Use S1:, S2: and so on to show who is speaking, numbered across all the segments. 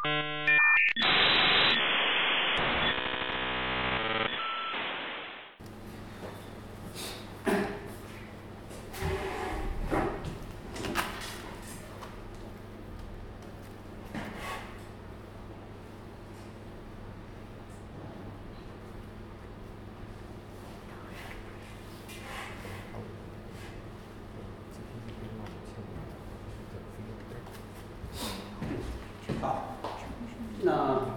S1: 那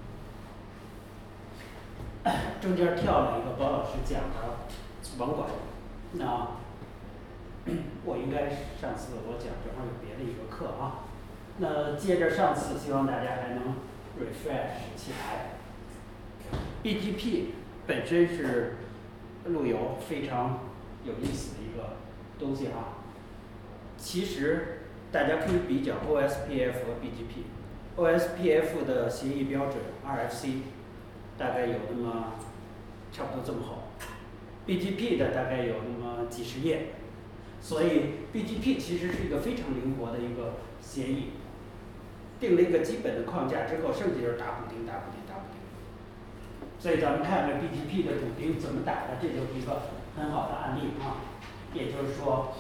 S1: 中间跳了一个包老师讲的，甭管。那我应该上次我讲正好有别的一个课啊。那接着上次，希望大家还能 refresh 起来。BGP 本身是路由非常有意思的一个东西啊。其实大家可以比较 OSPF 和 BGP。OSPF 的协议标准 RFC 大概有那么差不多这么厚 ，BGP 的大概有那么几十页，所以 BGP 其实是一个非常灵活的一个协议，定了一个基本的框架之后，剩下就是打补丁。所以咱们看看 BGP 的补丁怎么打的，这就是一个很好的案例啊。也就是说，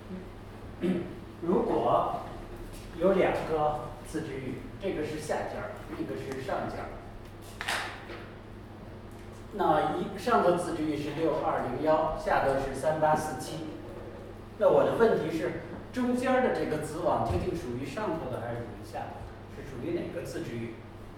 S1: 如果有两个自治域，这个是下家，那个是上家。那上头自治域是6201，下头是3847。那我的问题是，中间的这个子网究竟属于上头的还是属于下头的？是属于哪个自治域？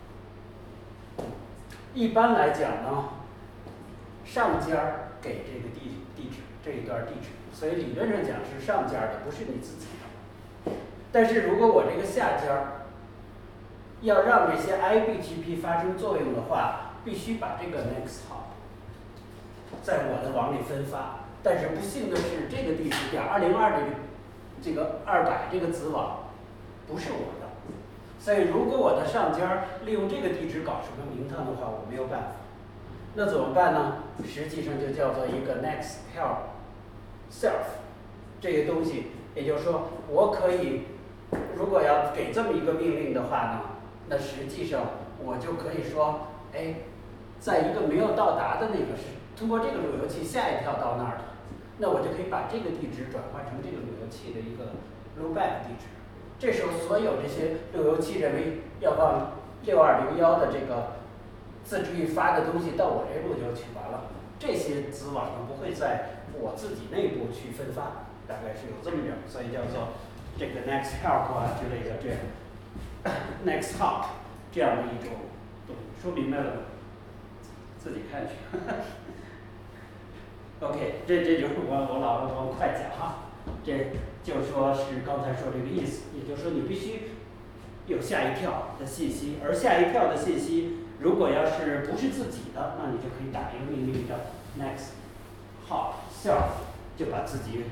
S1: 一般来讲呢，上家给这个地址这一段地址，所以理论上讲是上家的，不是你自己的。但是如果我这个下家要让这些 IBGP 发生作用的话，必须把这个 next hop 在我的网里分发。但是不幸的是，这个地址点202这个200这个子网不是我的，所以如果我的上家利用这个地址搞什么名堂的话，我没有办法。那怎么办呢？实际上就叫做一个 next help self 这个东西，也就是说，我可以如果要给这么一个命令的话呢，那实际上我就可以说，哎，在一个没有到达的那个是通过这个路由器下一条到那儿的，那我就可以把这个地址转换成这个路由器的一个 loopback 地址。这时候所有这些路由器认为要往6201的这个自治域发的东西到我这路就取完了，这些子网呢不会在我自己内部去分发，大概是有这么点，所以叫做这个 next help 啊之类的这样 next hop 这样的一种东西，说明白了吗？自己看去。OK， 这就是我老往快讲哈，这就说是刚才说这个意思，也就是说你必须有下一跳的信息，而下一跳的信息如果要是不是自己的，那你就可以打一个命令叫 next hop self， 就把自己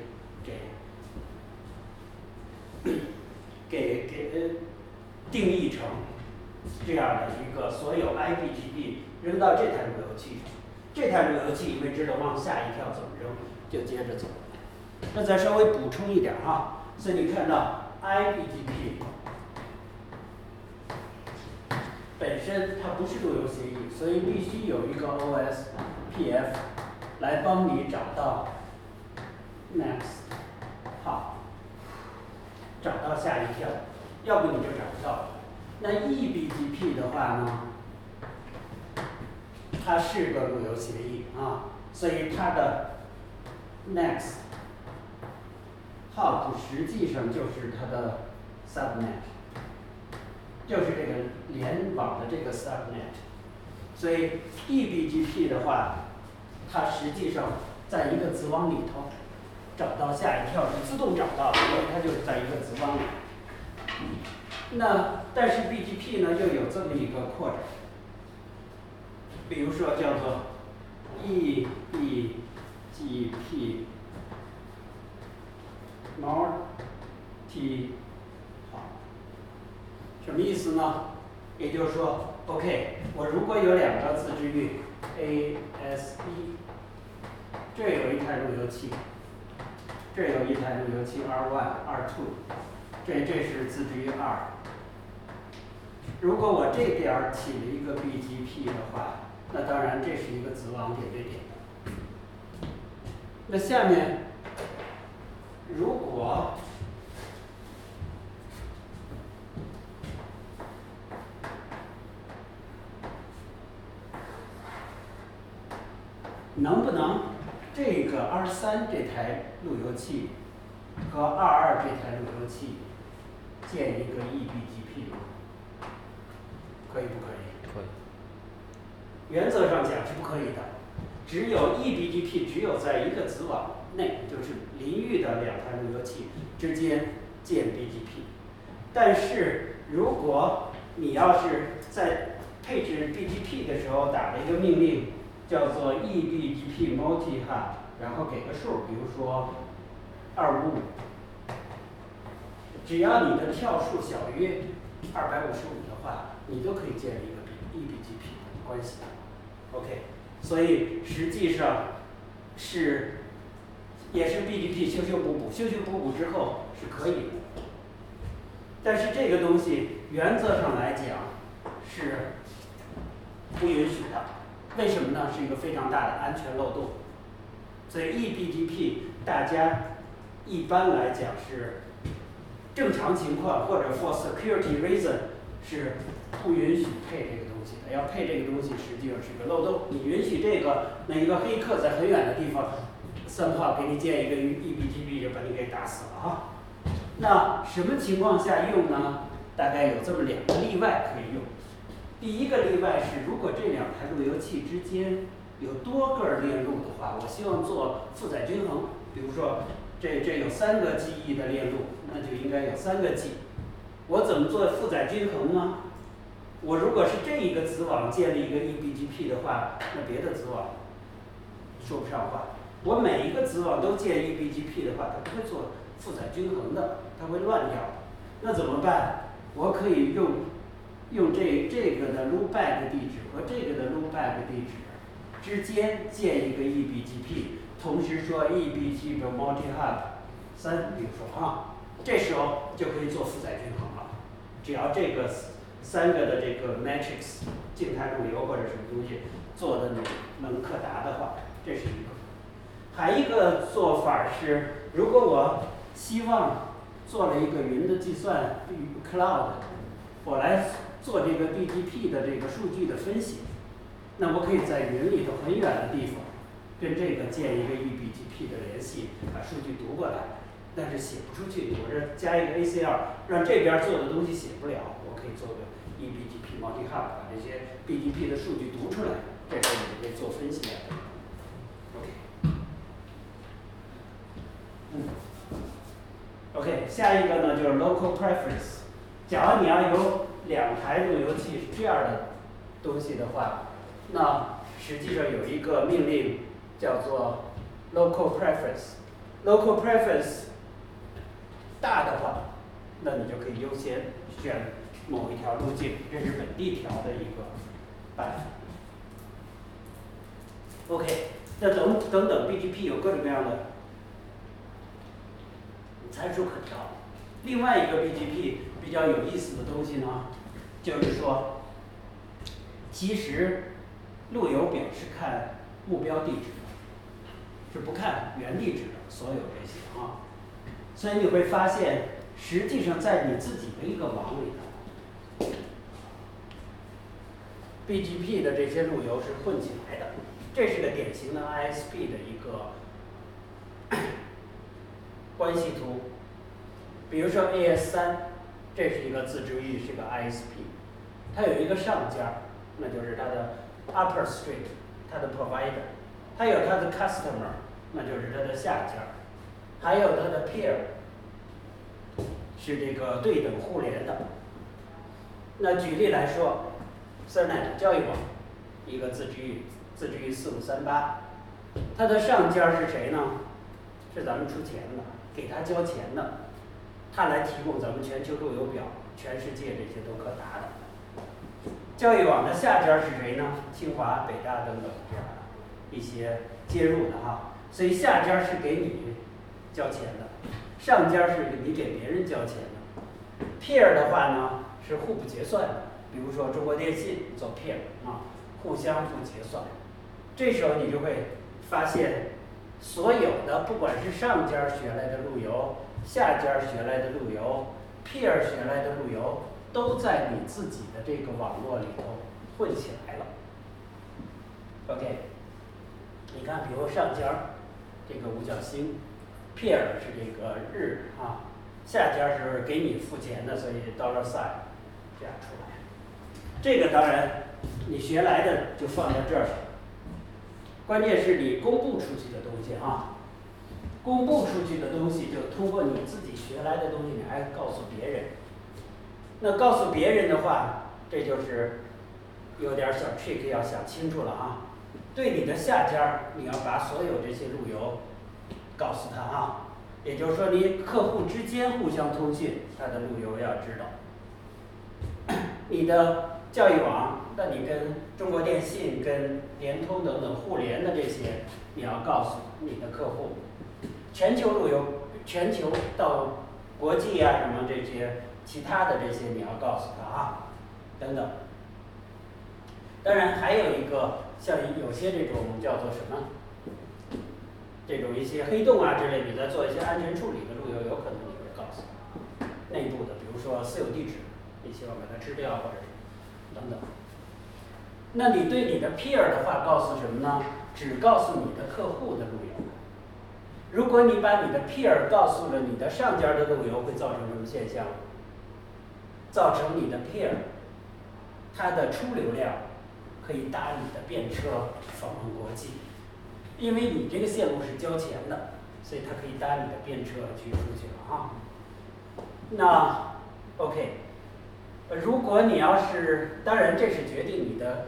S1: 给定义成这样的一个所有 IBGP 扔到这台路由器上，这台路由器因为知道往下一跳怎么扔，就接着走。那再稍微补充一点哈，所以你看到 IBGP 本身它不是路由协议，所以必须有一个 OSPF 来帮你找到 next hop， 找到下一跳，要不你就找不到。那 eBGP 的话呢，它是个路由协议啊，所以它的 next hop 实际上就是它的 subnet， 就是这个联网的这个 subnet。所以 eBGP 的话，它实际上在一个子网里头找到下一跳是自动找到的，因为它就是在一个子网里。那但是 BGP 呢又有这么一个扩展，比如说叫做 eBGP multi hop， 什么意思呢？也就是说 ，OK， 我如果有两个自治域 AS1， 这有一台路由器，这有一台路由器 R1、R2， 这是自治域2。 如果我这边儿起了一个 BGP 的话，那当然这是一个子网点对点。那下面如果能不能这个23这台路由器和22这台路由器建一个 eBGP 呢？可以不可以？
S2: 可以。
S1: 原则上讲是不可以的，只有 eBGP 只有在一个子网内，就是邻域的两台路由器之间建 BGP。但是如果你要是在配置 BGP 的时候打了一个命令，叫做 eBGP multi-hop， 然后给个数，比如说255，只要你的跳数小于255的话，你都可以建立一个 eBGP 关系。OK， 所以实际上也是 BGP 修修补补，修修补补之后是可以的。但是这个东西原则上来讲是不允许的，为什么呢？是一个非常大的安全漏洞。所以 eBGP 大家一般来讲是正常情况或者 for security reason 是不允许配这个东西的。要配这个东西实际上是个漏洞。你允许这个，那一个黑客在很远的地方somehow给你建一个 eBGP 就把你给打死了哈。那什么情况下用呢？大概有这么2个例外可以用。第一个例外是，如果这2台路由器之间有多个链路的话，我希望做负载均衡。比如说，这有3个 GE 的链路，那就应该有3个 G。我怎么做负载均衡呢？我如果是这一个子网建立一个 eBGP 的话，那别的子网说不上话。我每一个子网都建 eBGP 的话，它不会做负载均衡的，它会乱掉。那怎么办？我可以用这个的 loopback 地址和这个的 loopback 地址之间建一个 eBGP， 同时说 eBGP multi-hop 3，比如说啊，这时候就可以做负载均衡了。只要这个3个的这个 matrix 静态路由或者什么东西做的能可达的话，这是一个。还一个做法是，如果我希望做了一个云的计算 cloud， 我来做这个 BGP 的这个数据的分析，那我可以在云里头很远的地方跟这个建一个 eBGP 的联系，把数据读过来，但是写不出去，我这加一个 ACL， 让这边做的东西写不了，我可以做个 eBGP multi-hop， 把这些 BGP 的数据读出来，这时候你就可以做分析了。OK， 下一个呢就是 local preference。假如你要有2台路由器是这样的东西的话，那实际上有一个命令叫做 local preference。local preference 大的话，那你就可以优先选某一条路径，这是本地调的一个办法。OK， 那等等 BGP 有各种各样的参数可调。另外一个 BGP 比较有意思的东西呢，就是说，其实路由表是看目标地址的，是不看原地址的，所有这些啊。所以你会发现，实际上在你自己的一个网里头 ，BGP 的这些路由是混起来的。这是个典型的 ISP 的一个关系图。比如说 AS3， 这是一个自治域，是个 ISP， 它有一个上家，那就是它的 upper street， 它的 provider， 它有它的 customer， 那就是它的下家，还有它的 peer， 是这个对等互联的。那举例来说 ，Cernet 交易网，一个自治域4538，它的上家是谁呢？是咱们出钱的，给他交钱的。它来提供咱们全球路由表，全世界这些都可达的。交易网的下家是谁呢？清华、北大等等这样一些接入的哈。所以下家是给你交钱的，上家是你给别人交钱的。peer 的话呢是互不结算的， 比如说中国电信做 peer 互相不结算，这时候你就会发现，所有的不管是上家学来的路由，下家学来的路由，peer 学来的路由，都在你自己的这个网络里头混起来了。OK， 你看，比如上家这个五角星 ，peer 是这个日下家是给你付钱的，所以$sign这样出来。这个当然你学来的就放在这儿，关键是你公布出去的东西公布出去的东西就通过你自己学来的东西，你还告诉别人。那告诉别人的话，这就是有点小 trick 要想清楚了对你的下家，你要把所有这些路由告诉他也就是说，你客户之间互相通信，他的路由要知道。你的教育网，那你跟中国电信、跟联通等等互联的这些，你要告诉你的客户。全球路由，全球到国际什么这些其他的这些，你要告诉他等等。当然还有一个，像有些这种叫做什么？这种一些黑洞之类，你在做一些安全处理的路由，有可能你会告诉内部的，比如说私有地址，你希望把它吃掉，或者是等等。那你对你的 peer 的话告诉什么呢？只告诉你的客户的路由。如果你把你的 peer 告诉了你的上家的路由，会造成什么现象？造成你的 peer 它的出流量可以搭你的便车访问国际。因为你这个线路是交钱的，所以它可以搭你的便车去出去了那 OK， 如果你要是，当然这是决定你的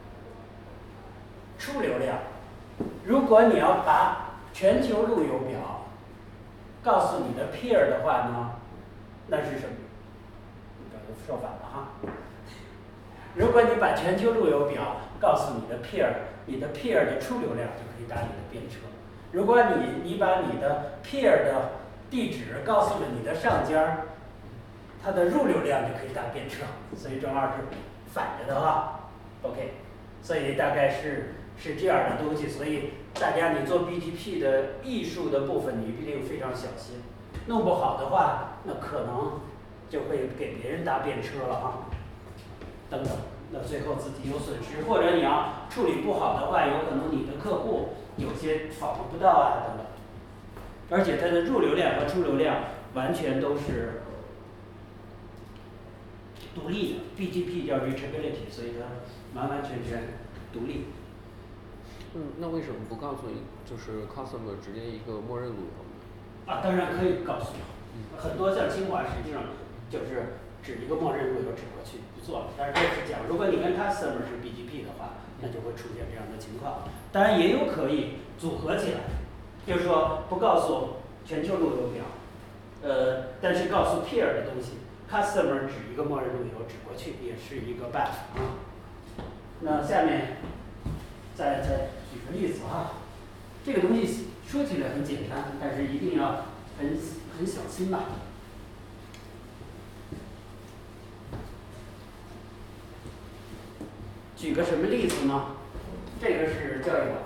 S1: 出流量。如果你要把全球路由表告诉你的 peer 的话呢，那是什么？说反了如果你把全球路由表告诉你的 peer， 你的 peer 的出流量就可以搭你的便车。如果你把你的 peer 的地址告诉了你的上家，它的入流量就可以搭便车。所以正好是反着的OK， 所以大概是这样的东西。所以大家你做 BGP 的艺术的部分，你一定非常小心。弄不好的话，那可能就会给别人搭便车了等等，那最后自己有损失，或者你要处理不好的话，有可能你的客户有些访问不到等等，而且它的入流量和出流量完全都是独立的 ，BGP 叫 reachability， 所以它完完全全独立。
S2: 那为什么不告诉你就是 customer 直接一个默认路由呢？
S1: 当然可以告诉很多像清华实际上就是指一个默认路由指过去不做了。但是这是讲，如果你跟 customer 是 BGP 的话，那就会出现这样的情况。当然也有可以组合起来，就是说不告诉全球路由表，但是告诉 peer 的东西 ，customer 指一个默认路由指过去，也是一个办法那下面再举个例子这个东西说起来很简单，但是一定要很小心举个什么例子呢？这个是教育网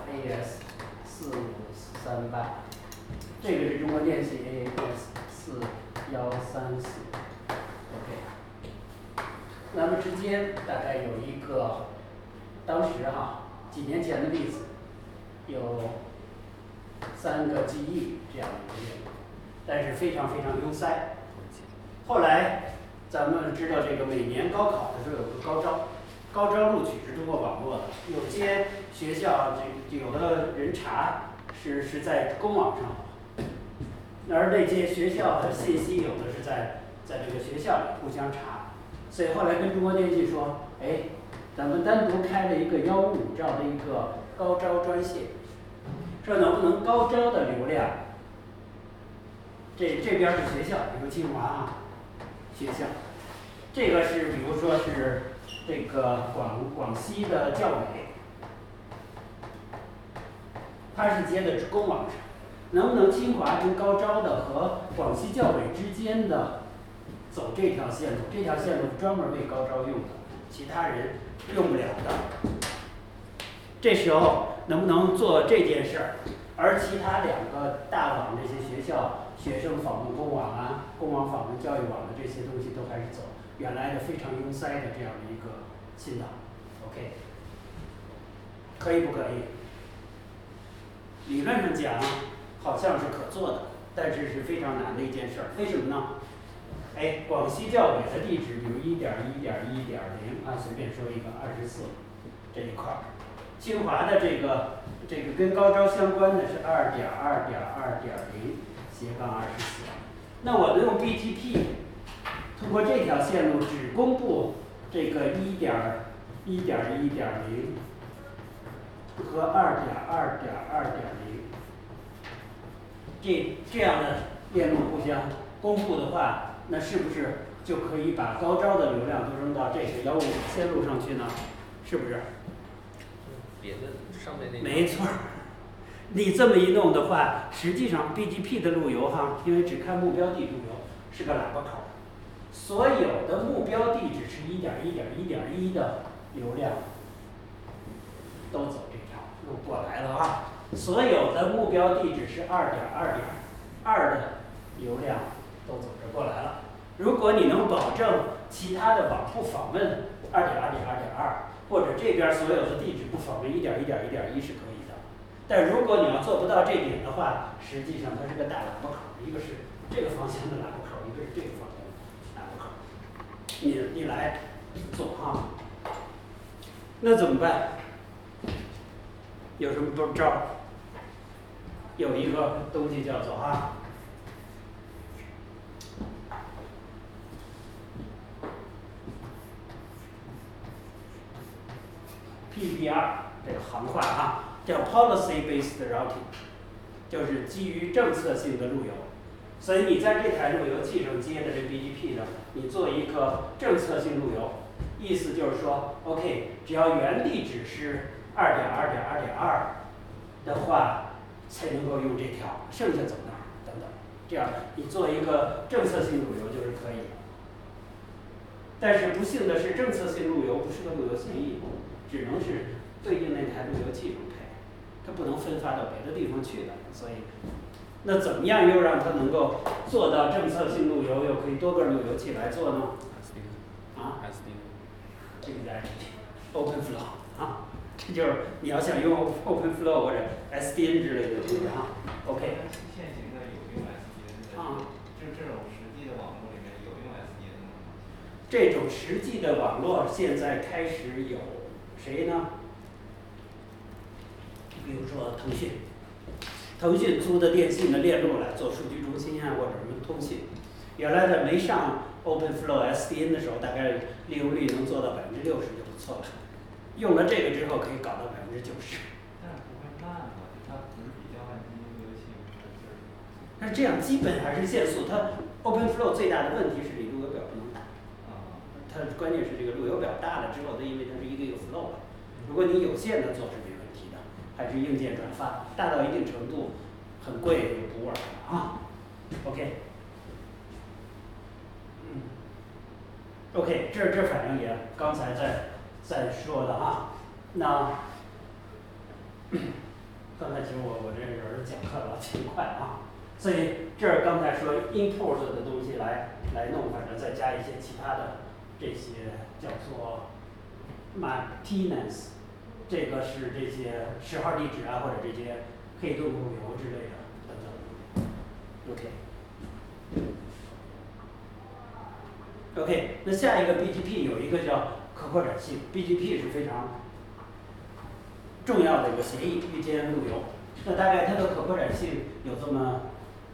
S1: AS4538，这个是中国电信 AS4134。OK， 那么之间大概有一个，当时几年前的例子，有3个 GE 这样的一个业务，但是非常非常拥塞。后来咱们知道这个每年高考的时候有个高招。高招录取是通过网络的，有些学校有的人查是在公网上，而那些学校的信息有的是在这个学校里互相查，所以后来跟中国电信说，咱们单独开了一个155兆的一个高招专线，说能不能高招的流量，这边是学校，比如清华学校，这个是比如说是。这个广西的教委，它是接的公网上，能不能清华跟高招的和广西教委之间的走这条线路？这条线路专门为高招用的， 其他人用不了的。这时候能不能做这件事儿？而其他两个大网这些学校，学生访问公网啊、公网访问教育网的这些东西都还是走原来的非常拥塞的这样的一个新导。OK， 可以不可以？理论上讲好像是可做的，但是是非常难的一件事儿。为什么呢？哎，广西教委的地址比如1.1.1.0啊，随便说一个24这一块儿。清华的这个跟高招相关的是2.2.2.0/24。那我们用 BGP 通过这条线路只公布这个1.1.1.0和2.2.2.0这样的链路互相公布的话，那是不是就可以把高招的流量都扔到这个155线路上去呢？是不是？
S2: 别的上面那个。
S1: 没错。你这么一弄的话，实际上 BGP 的路由哈，因为只看目标地路由是个喇叭口，所有的目标地址是1.1.1.1的流量都走这条路过来了啊。所有的目标地址是2.2.2的流量都走这过来了。如果你能保证其他的网不访问2.2.2.2，或者这边所有的地址不访问1.1.1.1是可以的。但如果你要做不到这点的话，实际上它是个大喇叭口，一个是这个方向的喇叭口，一个是这个方向的喇叭口。你来做哈，那怎么办？有什么招儿？有一个东西叫做PBR 这个行话叫 Policy-Based Routing， 就是基于政策性的路由。所以你在这台路由器上接的这 BGP 呢，你做一个政策性路由，意思就是说 ，OK， 只要原地址是2.2.2.2的话，才能够用这条，剩下走哪儿等等，这样你做一个政策性路由就是可以的。但是不幸的是，政策性路由不是个路由协议，只能是对应那台路由器中配，它不能分发到别的地方去的。所以，那怎么样又让它能够做到政策性路由，又可以多个路由器来做呢？ OpenFlow 啊，这就是你要想用 OpenFlow 或者 SDN 之类的东西OK。
S3: 现行的有用 SDN 的，就这种实际的网络里面有用 SDN 的吗？
S1: 这种实际的网络现在开始有谁呢？比如说腾讯租的电信的链路来做数据中心啊，或者什么通信。原来在没上 OpenFlow SDN 的时候，大概利用率能做到60%就不错了。用了这个之后，可以搞到90%。
S3: 但是不会慢吗？它不是比较按基因路由器
S1: 但是这样基本还是限速。它 OpenFlow 最大的问题是你路由表不能大。它关键是这个路由表大了之后，它因为它是一个有 flow 的，如果你有限的做是没问题的，还是硬件转发大到一定程度，很贵就不 work 了OK。OK， 这反正也刚才在说的那刚才其实我这人讲课老挺快所以这儿刚才说 import 的东西来弄，反正再加一些其他的这些叫做 maintenance， 这个是这些10号地址啊，或者这些黑洞路由之类的等等。OK， 那下一个 BGP 有一个叫可扩展性 ，BGP 是非常重要的一个协议，域间路由。那大概它的可扩展性有这么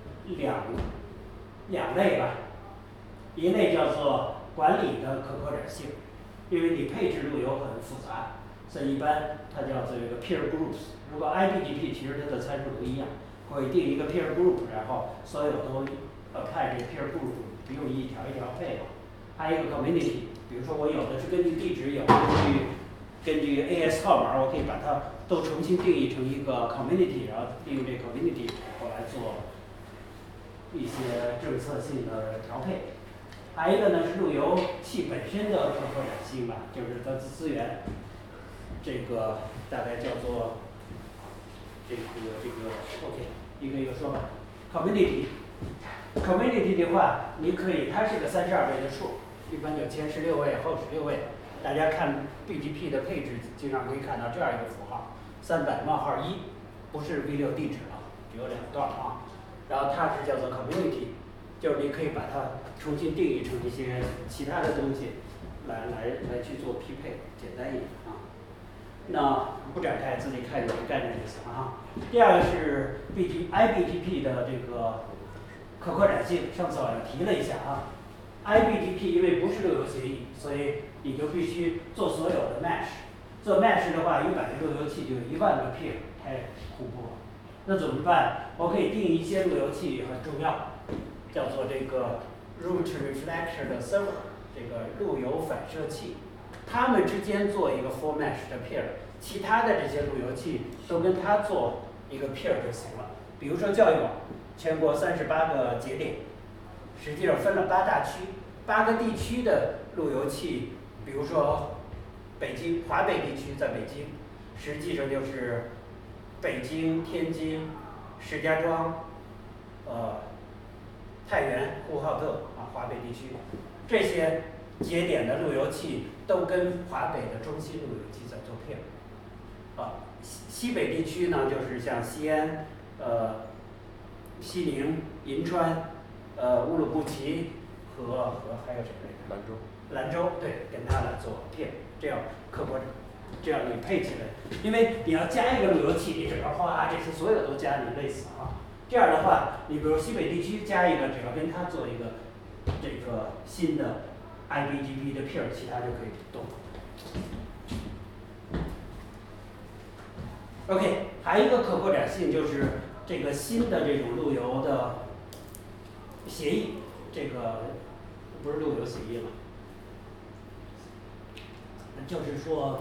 S1: 两类吧，一类叫做管理的可扩展性，因为你配置路由很复杂，所以一般它叫做一个 peer groups。如果 IBGP 其实它的参数都一样，会定一个 peer group， 然后所有都apply这个 peer group， 不用一条一条配。还有一个 community， 比如说我有的是根据地址，有的根据 AS 号码，我可以把它都重新定义成一个 community， 然后利用这个 community 我来做一些政策性的调配。 还有一个呢是路由器本身的可扩展性吧，就是它的资源，这个大概叫做这个 OK， 一个说法 community 的话，你可以它是个32位的数，一般就前16位后16位。大家看 BGP 的配置，经常可以看到这样一个符号，300:1，不是 V6 地址了，只有2段啊。然后它是叫做 community， 就是你可以把它重新定义成一些其他的东西，来去做匹配，简单一点啊。那不展开，自己看有个概念就行了啊。第二个是 IBGP 的这个可扩展性，上次好像提了一下啊。IBGP 因为不是路由协议，所以你就必须做所有的 mesh。做 mesh 的话，100个路由器就有1万个 peer， 太恐怖了。那怎么办？我可以定一些路由器很重要，叫做这个 root reflector server， 这个路由反射器，它们之间做一个 full mesh 的 peer， 其他的这些路由器都跟它做一个 peer 就行了。比如说教育网，全国38个节点，实际上分了8大区，8个地区的路由器，比如说北京华北地区在北京，实际上就是北京、天津、石家庄、太原、呼和浩特啊，华北地区这些节点的路由器都跟华北的中心路由器在做配合。西北地区呢，就是像西安、西宁、银川、乌鲁木齐和还有什么来着？兰州对，跟它来做配合，这样可扩展。这样你配起来，因为你要加一个路由器，你整个哗，这些所有都加，你累死啊。这样的话，你比如西北地区加一个，只要跟它做一个这个新的 IBGP 的 peer， 其他就可以动。OK， 还有一个可扩展性就是这个新的这种路由的协议，这个不是路由协议了，就是说。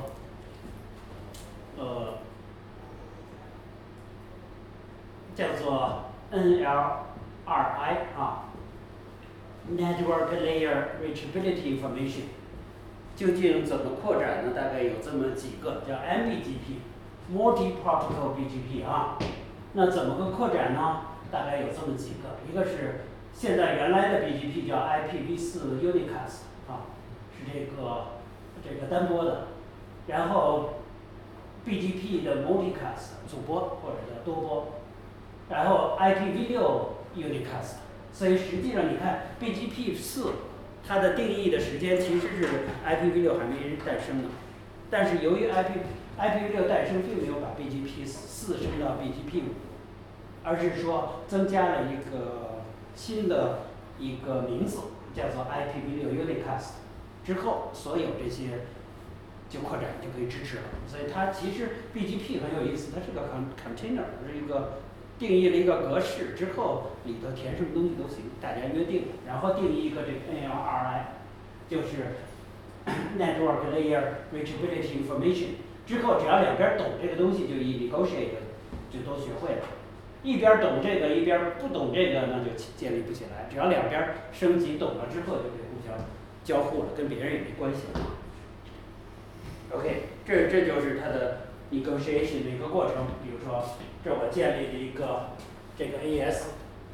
S1: 叫做 NLRI 啊 ，Network Layer Reachability Information， 究竟怎么扩展呢？大概有这么几个，叫 MBGP、Multi-Protocol BGP 啊。那怎么个扩展呢？大概有这么几个，一个是现在原来的 BGP 叫 IPv4 Unicast 啊，是这个单播的，然后 BGP 的 Multicast 主播或者叫多播，然后 IPv6 Unicast， 所以实际上你看 BGP4 它的定义的时间其实是 IPv6 还没诞生呢，但是由于 IPv6 诞生并没有把 BGP4 升到 BGP5， 而是说增加了一个新的一个名字叫做 IPv6 Unicast， 之后所有这些就扩展就可以支持了。所以它其实 BGP 很有意思，它是个 container， 是一个定义了一个格式之后，里头填什么东西都行，大家约定，然后定义一个这个 NLRI， 就是 Network Layer Reachability Information， 之后只要两边懂这个东西，就一 negotiate 就都学会了。一边懂这个，一边不懂这个，那就建立不起来。只要两边升级懂了之后，就可以互相交互了，跟别人也没关系了。OK， 这就是它的 negotiation 的一个过程。比如说，这我建立了一个这个 AS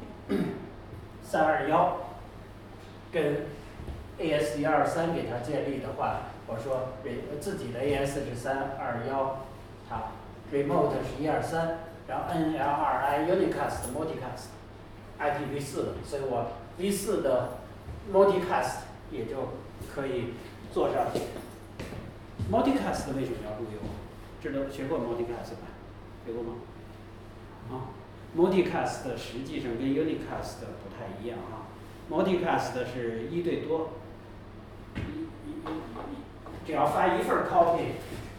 S1: 321，跟 AS 123给它建立的话，我说自己的 AS 是321，它 remote 是123，然后 NLRI Unicast Multicast IPv4 的，所以我 V4 的 Multicast 也就可以做上去。Multicast 为什么要路由？知道学过 Multicast 吧？学过吗？Multicast 实际上跟 Unicast 不太一样啊。Multicast 是1对多，只要发一份 copy，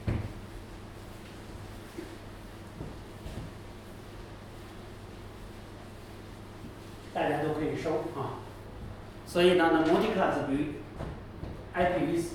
S1: 大家都可以收啊。所以呢，Multicast 比 IPv4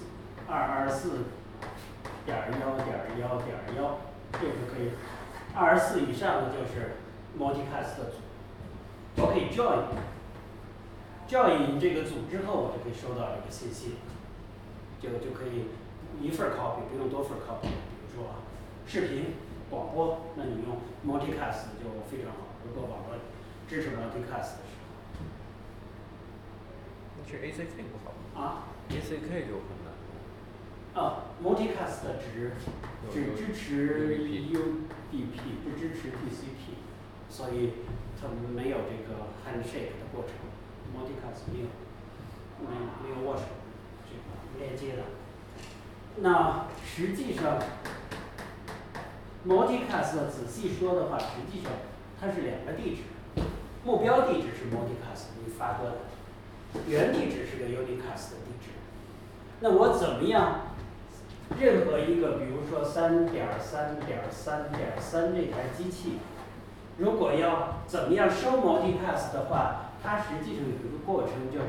S1: 224.1.1.1这个可以，24以上的就是 Multicast 的组，我可以 join， join 这个组之后，我就可以收到这个信息了，就可以一份 copy， 不用多份 copy。比如说视频广播，那你用 multicast 就非常好。如果网络支持 multicast 的时候，
S2: 那去 ACK 不好吗？
S1: 啊
S2: ，ACK 就很难。
S1: multicast 只支持 UDP， 不支持 TCP， 所以它没有这个 handshake 的过程。multicast 没有握手这个连接的。那实际上 multicast 仔细说的话，实际上它是两个地址，目标地址是 multicast 你发过的，原地址是个 unicast 的地址。那我怎么样？任何一个，比如说3.3.3.3这台机器，如果要怎么样收 multicast 的话，它实际上有一个过程叫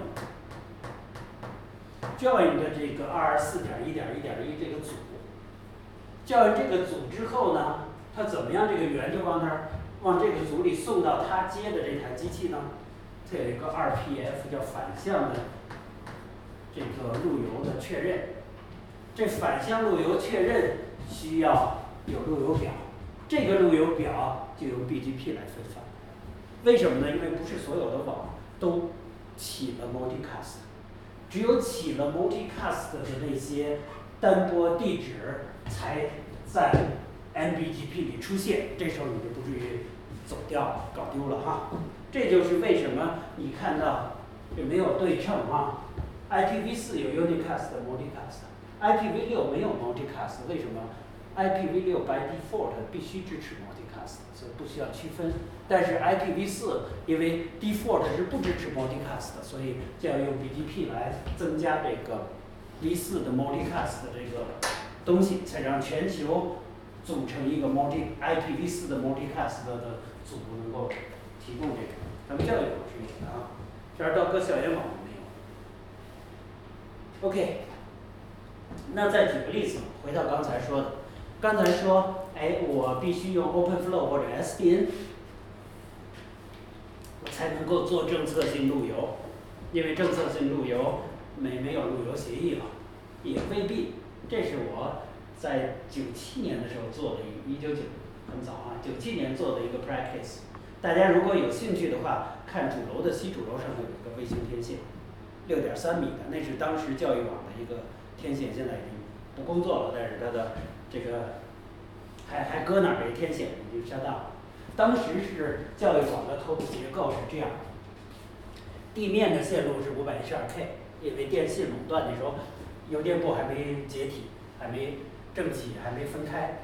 S1: join 的这个24.1.1.1这个组，join 这个组之后呢，它怎么样这个源就往这个组里送到它接的这台机器呢？它有一个 2PF 叫反向的这个路由的确认。这反向路由确认需要有路由表，这个路由表就由 BGP 来分发。为什么呢？因为不是所有的网都起了 multicast， 只有起了 multicast 的那些单波地址才在 NBGP 里出现，这时候你就不至于走掉搞丢了哈。这就是为什么你看到这没有对称啊。IPv4 有 unicast 的 multicast。IPv6 没有 multicast， 为什么 ？IPv6 by default 必须支持 multicast， 所以不需要区分。但是 IPv4 因为 default 是不支持 multicast 的，所以就要用 BGP 来增加这个 V4 的 multicast 的这个东西，才让全球组成一个 IPv4 的 multicast 的组能够提供这个。咱们教育网是有的啊，这儿到各校园网没有。OK。那再举个例子，回到刚才说的，刚才说，我必须用 OpenFlow 或者 SDN， 我才能够做政策性路由，因为政策性路由没有路由协议嘛，也未必。这是我在97年的时候做的199很早啊，97年做的一个 practice。大家如果有兴趣的话，看主楼的西主楼上有一个卫星天线，6.3米的，那是当时教育网的一个天线，现在已经不工作了，但是它的这个还搁那儿这天线已经下档了。当时是教育网的头部结构是这样，地面的线路是512K， 因为电信垄断那时候，邮电部还没解体，还没政企还没分开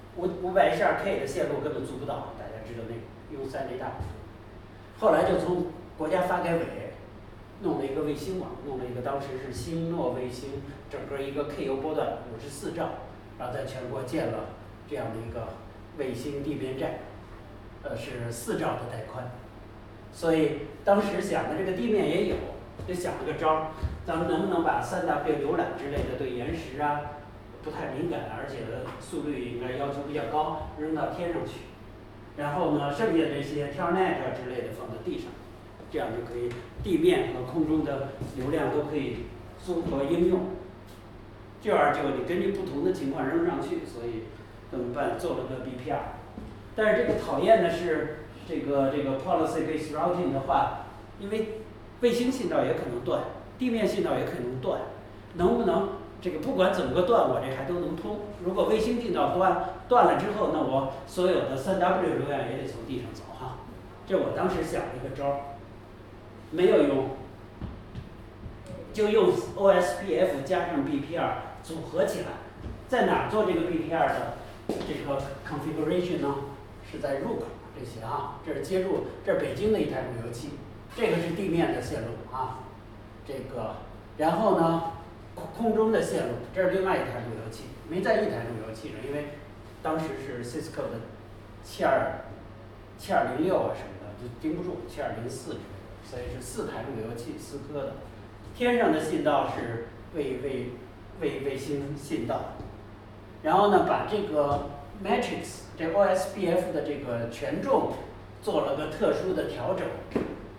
S1: ，512K 的线路根本租不到，大家知道那个用3G大。后来就从国家发改委弄了一个卫星网，弄了一个当时是星诺卫星，整个一个 KU 波段54兆，然后在全国建了这样的一个卫星地面站，是4兆的带宽，所以当时想的这个地面也有，就想了个招儿，咱们能不能把3W 浏览之类的对延时啊不太敏感，而且速率应该要求比较高，扔到天上去，然后呢，剩下这些 Telnet 之类的放在地上。这样就可以地面和空中的流量都可以综合应用。这样就你根据不同的情况扔上去，所以怎么办？做了个 BPR。但是这个讨厌的是这个 policy-based routing 的话，因为卫星信道也可能断，地面信道也可能断，能不能这个不管怎么个断，我这还都能通。如果卫星信道断了之后，那我所有的3W 流量也得从地上走哈。这我当时想了一个招儿。没有用，就用 OSPF 加上 BPR 组合起来，在哪儿做这个 BPR 的这个 configuration 呢？是在入口这些啊，这是接入，这是北京的一台路由器，这个是地面的线路啊，这个，然后呢，空中的线路，这是另外一台路由器，没在一台路由器上，因为当时是 Cisco 的7206啊什么的，就盯不住7204之类的。所以是4台路由器，4颗的。天上的信道是卫星信道，然后呢，把这个 matrix 这 OSPF 的这个权重做了个特殊的调整，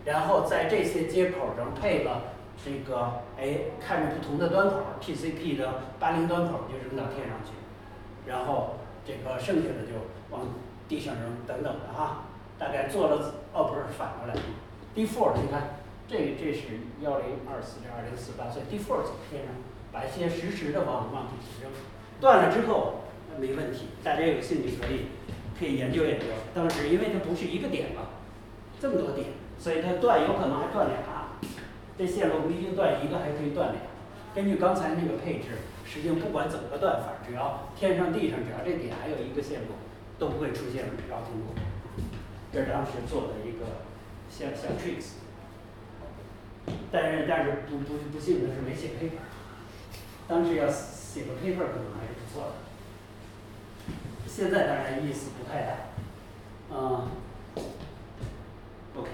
S1: 然后在这些接口上配了这个看着不同的端口 ，TCP 的80端口就扔到天上去，然后这个剩下的就往地上扔等等的哈。大概做了不是反过来 ，default 你看这是1024.2048，所以 default 走天上，把一些实时的往地下扔，断了之后没问题，大家有兴趣可以研究研究。当时因为它不是一个点嘛，这么多点，所以它断有可能还断俩，这线路不一定断一个，还可以断俩。根据刚才那个配置，实际上不管怎么个断法，只要天上地上只要这点还有一个线路，都不会出现绕通路。这是当时做的一个小 tricks。但是不幸的是没写 paper， 当时要写个 paper 可能还是不错的。现在当然意思不太大。OK。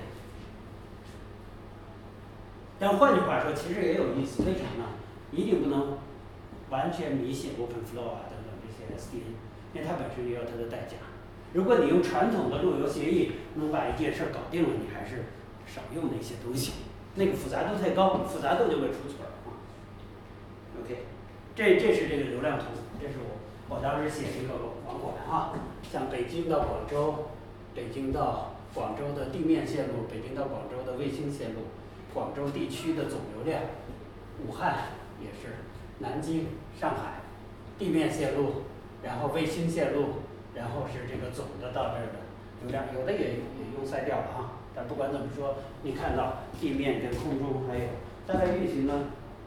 S1: 但换句话说，其实也有意思，为什么呢？一定不能完全迷信 OpenFlow 啊等等这些 SDN， 因为它本身也有它的代价。如果你用传统的路由协议能把一件事搞定了，你还是少用那些东西，那个复杂度太高，复杂度就会出错啊。OK， 这是这个流量图，这是我当时写这个网管啊，像北京到广州，北京到广州的地面线路，北京到广州的卫星线路，广州地区的总流量，武汉也是，南京、上海地面线路，然后卫星线路。然后是这个总的到这儿的流量，有的也用筛掉了哈。但不管怎么说，你看到地面跟空中还有大概运行了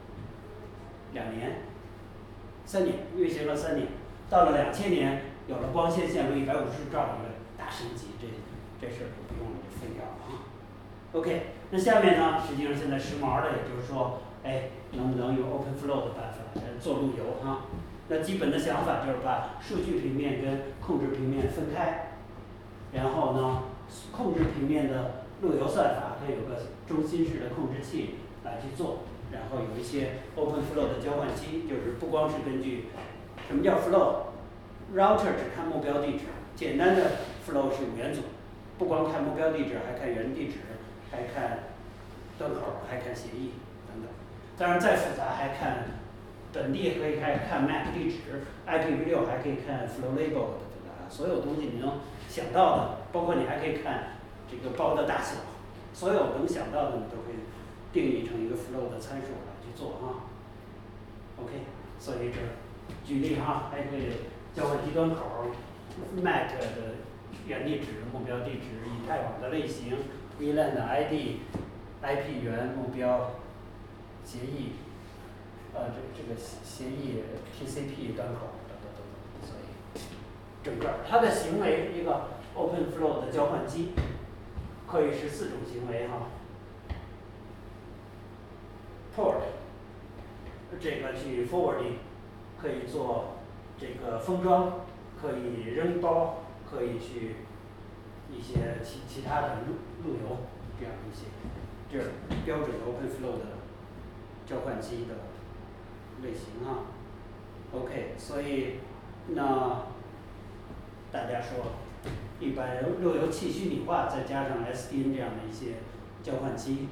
S1: 2年、3年，运行了3年，到了2000年有了光纤线路150兆一个大升级，这事儿就不用了，就废掉了啊。OK， 那下面呢，实际上现在时髦的，也就是说，能不能用 OpenFlow 的办法做路由哈？那基本的想法就是把数据平面跟控制平面分开，然后呢，控制平面的路由算法它有个中心式的控制器来去做，然后有一些 OpenFlow 的交换机，就是不光是根据什么叫 flow，router 只看目标地址，简单的 flow 是5元组，不光看目标地址，还看原地址，还看端口，还看协议等等。当然再复杂还看。本地可以看 MAC 地址 ，IPv6 还可以看 flow label 的，所有东西你能想到的，包括你还可以看这个包的大小，所有能想到的你都可以定义成一个 flow 的参数来去做啊。OK， 所以这举例哈，还可以交换机端口 ，MAC 的原地址、目标地址、以太网的类型、VLAN 的 ID、IP 源、目标、协议。这个协议 TCP 端口等等等等，所以整个它的行为一个 OpenFlow 的交换机可以是4种行为哈。Port 这个去 forwarding 可以做这个封装，可以扔包，可以去一些其他的路由这样一些，这是标准的 OpenFlow 的交换机的。类型啊 ，OK， 所以那大家说，一般路由器虚拟化，再加上 SDN 这样的一些交换机，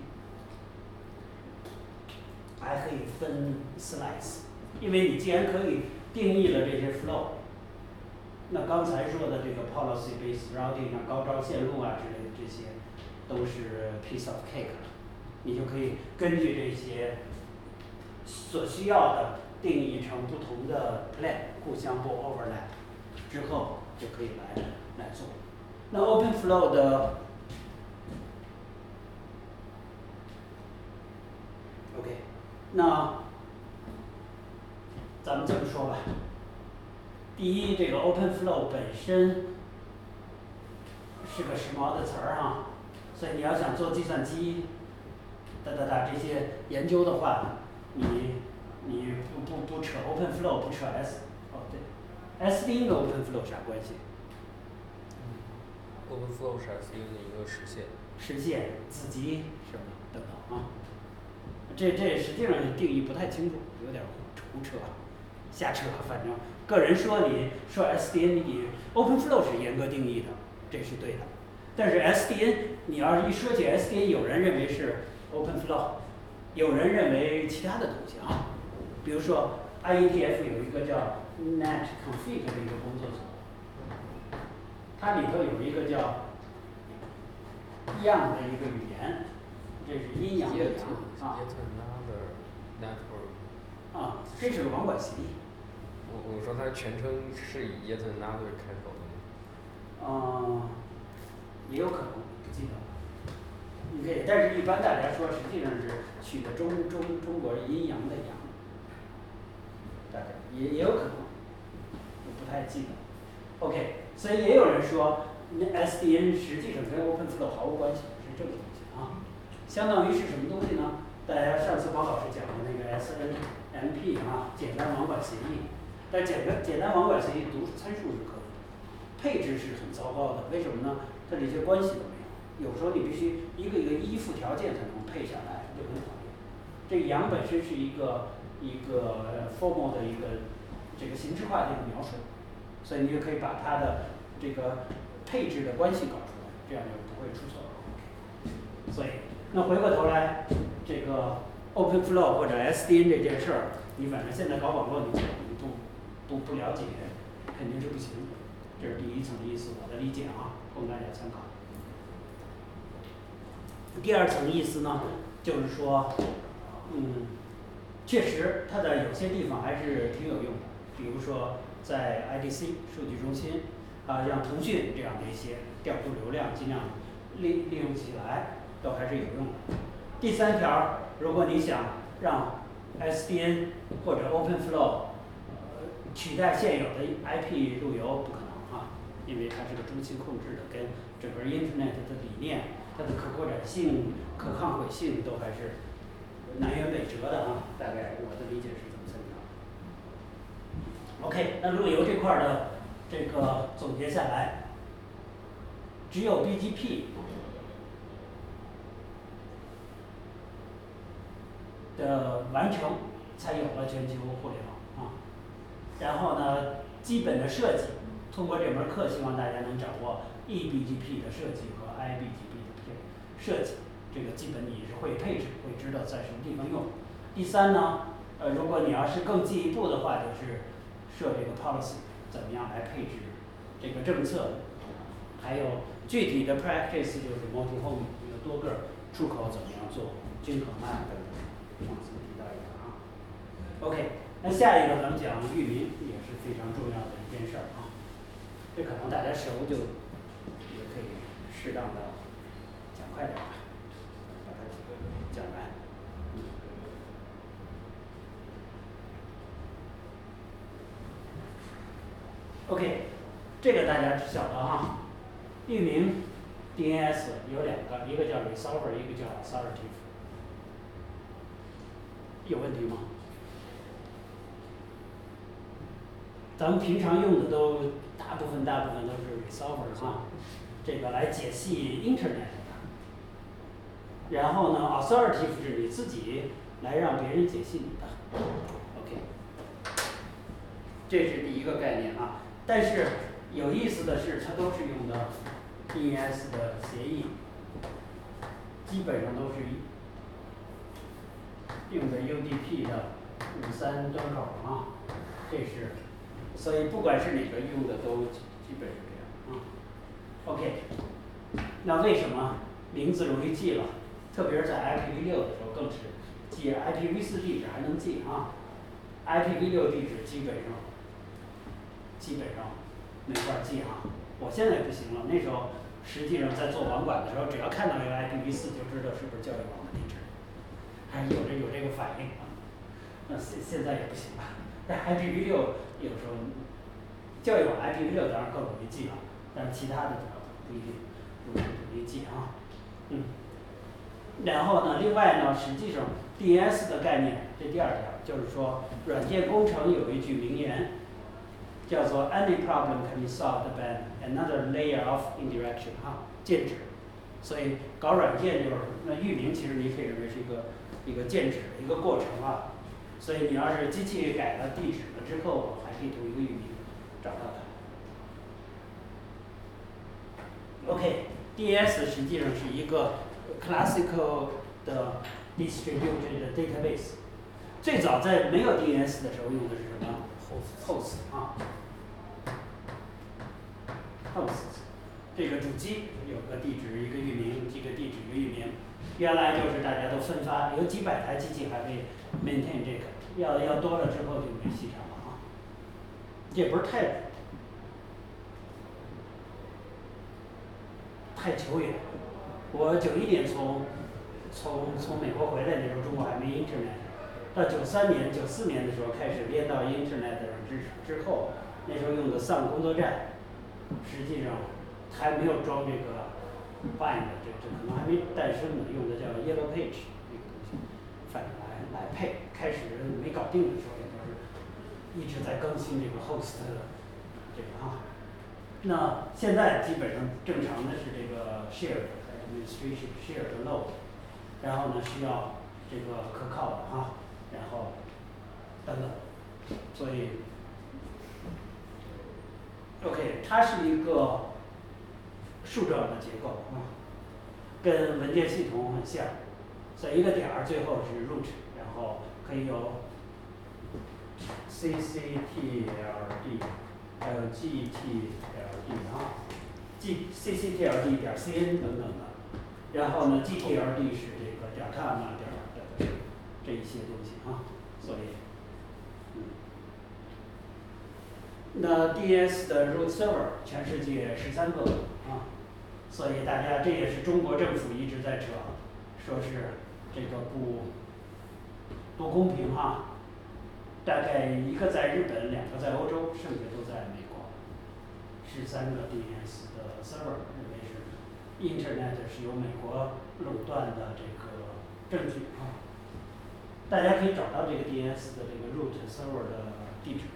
S1: 还可以分 slice， 因为你既然可以定义了这些 flow， 那刚才说的这个 policy based routing 啊、高招线路啊之类的这些，都是 piece of cake 了，你就可以根据这些。所需要的定义成不同的 plan， 互相不 overlap 之后就可以来做。那 OpenFlow 的 OK， 那咱们这么说吧。第一，这个 OpenFlow 本身是个时髦的词儿哈，所以你要想做计算机这些研究的话。你不扯 OpenFlow， 不扯 SDN 跟 OpenFlow 啥关系
S2: ？OpenFlow 是 SDN 的一个实现。
S1: 实现子集什么等等啊，这实际上定义不太清楚，有点胡扯，瞎扯，反正个人说你说 SDN， 你 OpenFlow 是严格定义的，这是对的。 但是 SDN 你要是一说起 SDN， 有人认为是 OpenFlow， 有人认为其他的东西啊，比如说 IETF 有一个叫 netconfig 的一个工作组，它里头有一个叫样的一个语言，这是阴阳的阳啊。啊，这是个网管协议。
S2: 我说它全称是以 yet another 开头的吗？
S1: 也有可能不记得了。你可以，但是一般大家说实际上是取的中国阴阳的阳，大概也有可能，我不太记得。OK， 所以也有人说SDN 实际上跟 OpenFlow 毫无关系，是这个东西啊。相当于是什么东西呢？大家上次黄老师讲的那个 SNMP 啊，简单网管协议。但简单网管协议读参数是可以的，配置是很糟糕的。为什么呢？它这些关系都没有，有时候你必须一个一个依附条件才能配下来，就很讨厌。这个阳本身是一个formal 的一个这个形式化的一个描述，所以你就可以把它的这个配置的关系搞出来，这样就不会出错。所以，那回过头来，这个 OpenFlow 或者 SDN 这件事儿，你反正现在搞网络，你不了解，肯定是不行。这是第一层意思，我的理解啊，供大家参考。第二层意思呢，就是说，确实它的有些地方还是挺有用的，比如说在 IDC 数据中心啊，像腾讯这样的一些调度流量，尽量利用起来，都还是有用的。第三条，如果你想让 SDN 或者 OpenFlow 取代现有的 IP 路由，不可能啊，因为它是个中心控制的，跟整个 Internet 的理念、它的可扩展性、可抗毁性都还是南辕北辙的啊。大概我的理解是这么3条。OK， 那路由这块的这个总结下来，只有 BGP 的完成，才有了全球互联网啊。然后呢，基本的设计，通过这门课，希望大家能掌握 eBGP 的设计和 IBGP 的这个设计。这个基本你是会配置，会知道在什么地方用。第三呢，如果你要是更进一步的话，就是设这个 policy， 怎么样来配置这个政策，还有具体的 practice 就是 multi-home 有多个出口怎么样做，均衡啊等等。上次提到一个啊。OK。那下一个咱们讲域名，也是非常重要的一件事儿啊。这可能大家熟就也可以适当的讲快点吧，把它讲完。OK， 这个大家晓得哈。域名 DNS 有2个，一个叫 resolver， 一个叫 authoritative。有问题吗？咱们平常用的都大部分都是 resolver 啊，这个来解析 Internet 的。然后呢 ，authoritative 是你自己来让别人解析你的。OK， 这是第一个概念啊。但是有意思的是，它都是用的 DNS 的协议，基本上都是用的 UDP 的53端口啊，这是。所以不管是哪个用的都基本是这样啊。OK， 那为什么名字容易记了？特别是在 IPv6的时候更是记 IPv4 地址还能记啊 ，IPv6 地址基本上没法记啊。我现在不行了，那时候实际上在做网管的时候，只要看到一个 IPv4 就知道是不是教育网的地址，还有这个反应啊。那现在也不行了。但 IPv6 有时候教育网 IPv6 当然更容易记了，但是其他的不一定容易记啊。然后呢，另外呢，实际上 DNS 的概念，这第2条就是说，软件工程有一句名言，叫做 "Any problem can be solved by another layer of indirection" 哈，键址。所以搞软件就是那域名，其实你可以认为是一个键址的一个过程啊。所以你要是机器改了地址了之后，我还可以读一个域名找到它。OK， DNS 实际上是一个 classical 的 distributed database。最早在没有 DNS 的时候用的是什么 ？host 啊 ，host 这个主机有个地址一个域名，这个地址一个域名。原来就是大家都分发，有几百台机器还会 maintain 这个，要多了之后就没戏唱了啊。也不是太久远。我91年从美国回来那时候，中国还没 Internet。到93年、94年的时候开始连到 Internet 上之后，那时候用的 Sun 工作站，实际上还没有装这个 Bind， 这可能还没诞生呢，用的叫 Yellow Page 那个东西，反正来配。开始没搞定的时候，也就是一直在更新这个 host 这个啊。那现在基本上正常的是这个 shared administration shared load， 然后呢需要这个可靠的啊，然后等等，所以 OK， 它是一个树状的结构啊，跟文件系统很像，所以一个点儿最后是 root， 然后可以有 ccTLD， 还有 gTLD 啊 ，ccTLD 点 cn 等等的，然后呢 gTLD 是这个点 com 啊点这一些东西啊，所以那 DNS 的 root server 全世界13个啊，所以大家这也是中国政府一直在扯，说是这个不公平啊。大概一个在日本，2个在欧洲，剩下都在美国。13个 DNS 的 server 认为是 Internet 是由美国垄断的这个证据啊。大家可以找到这个 DNS 的这个 root server 的地址。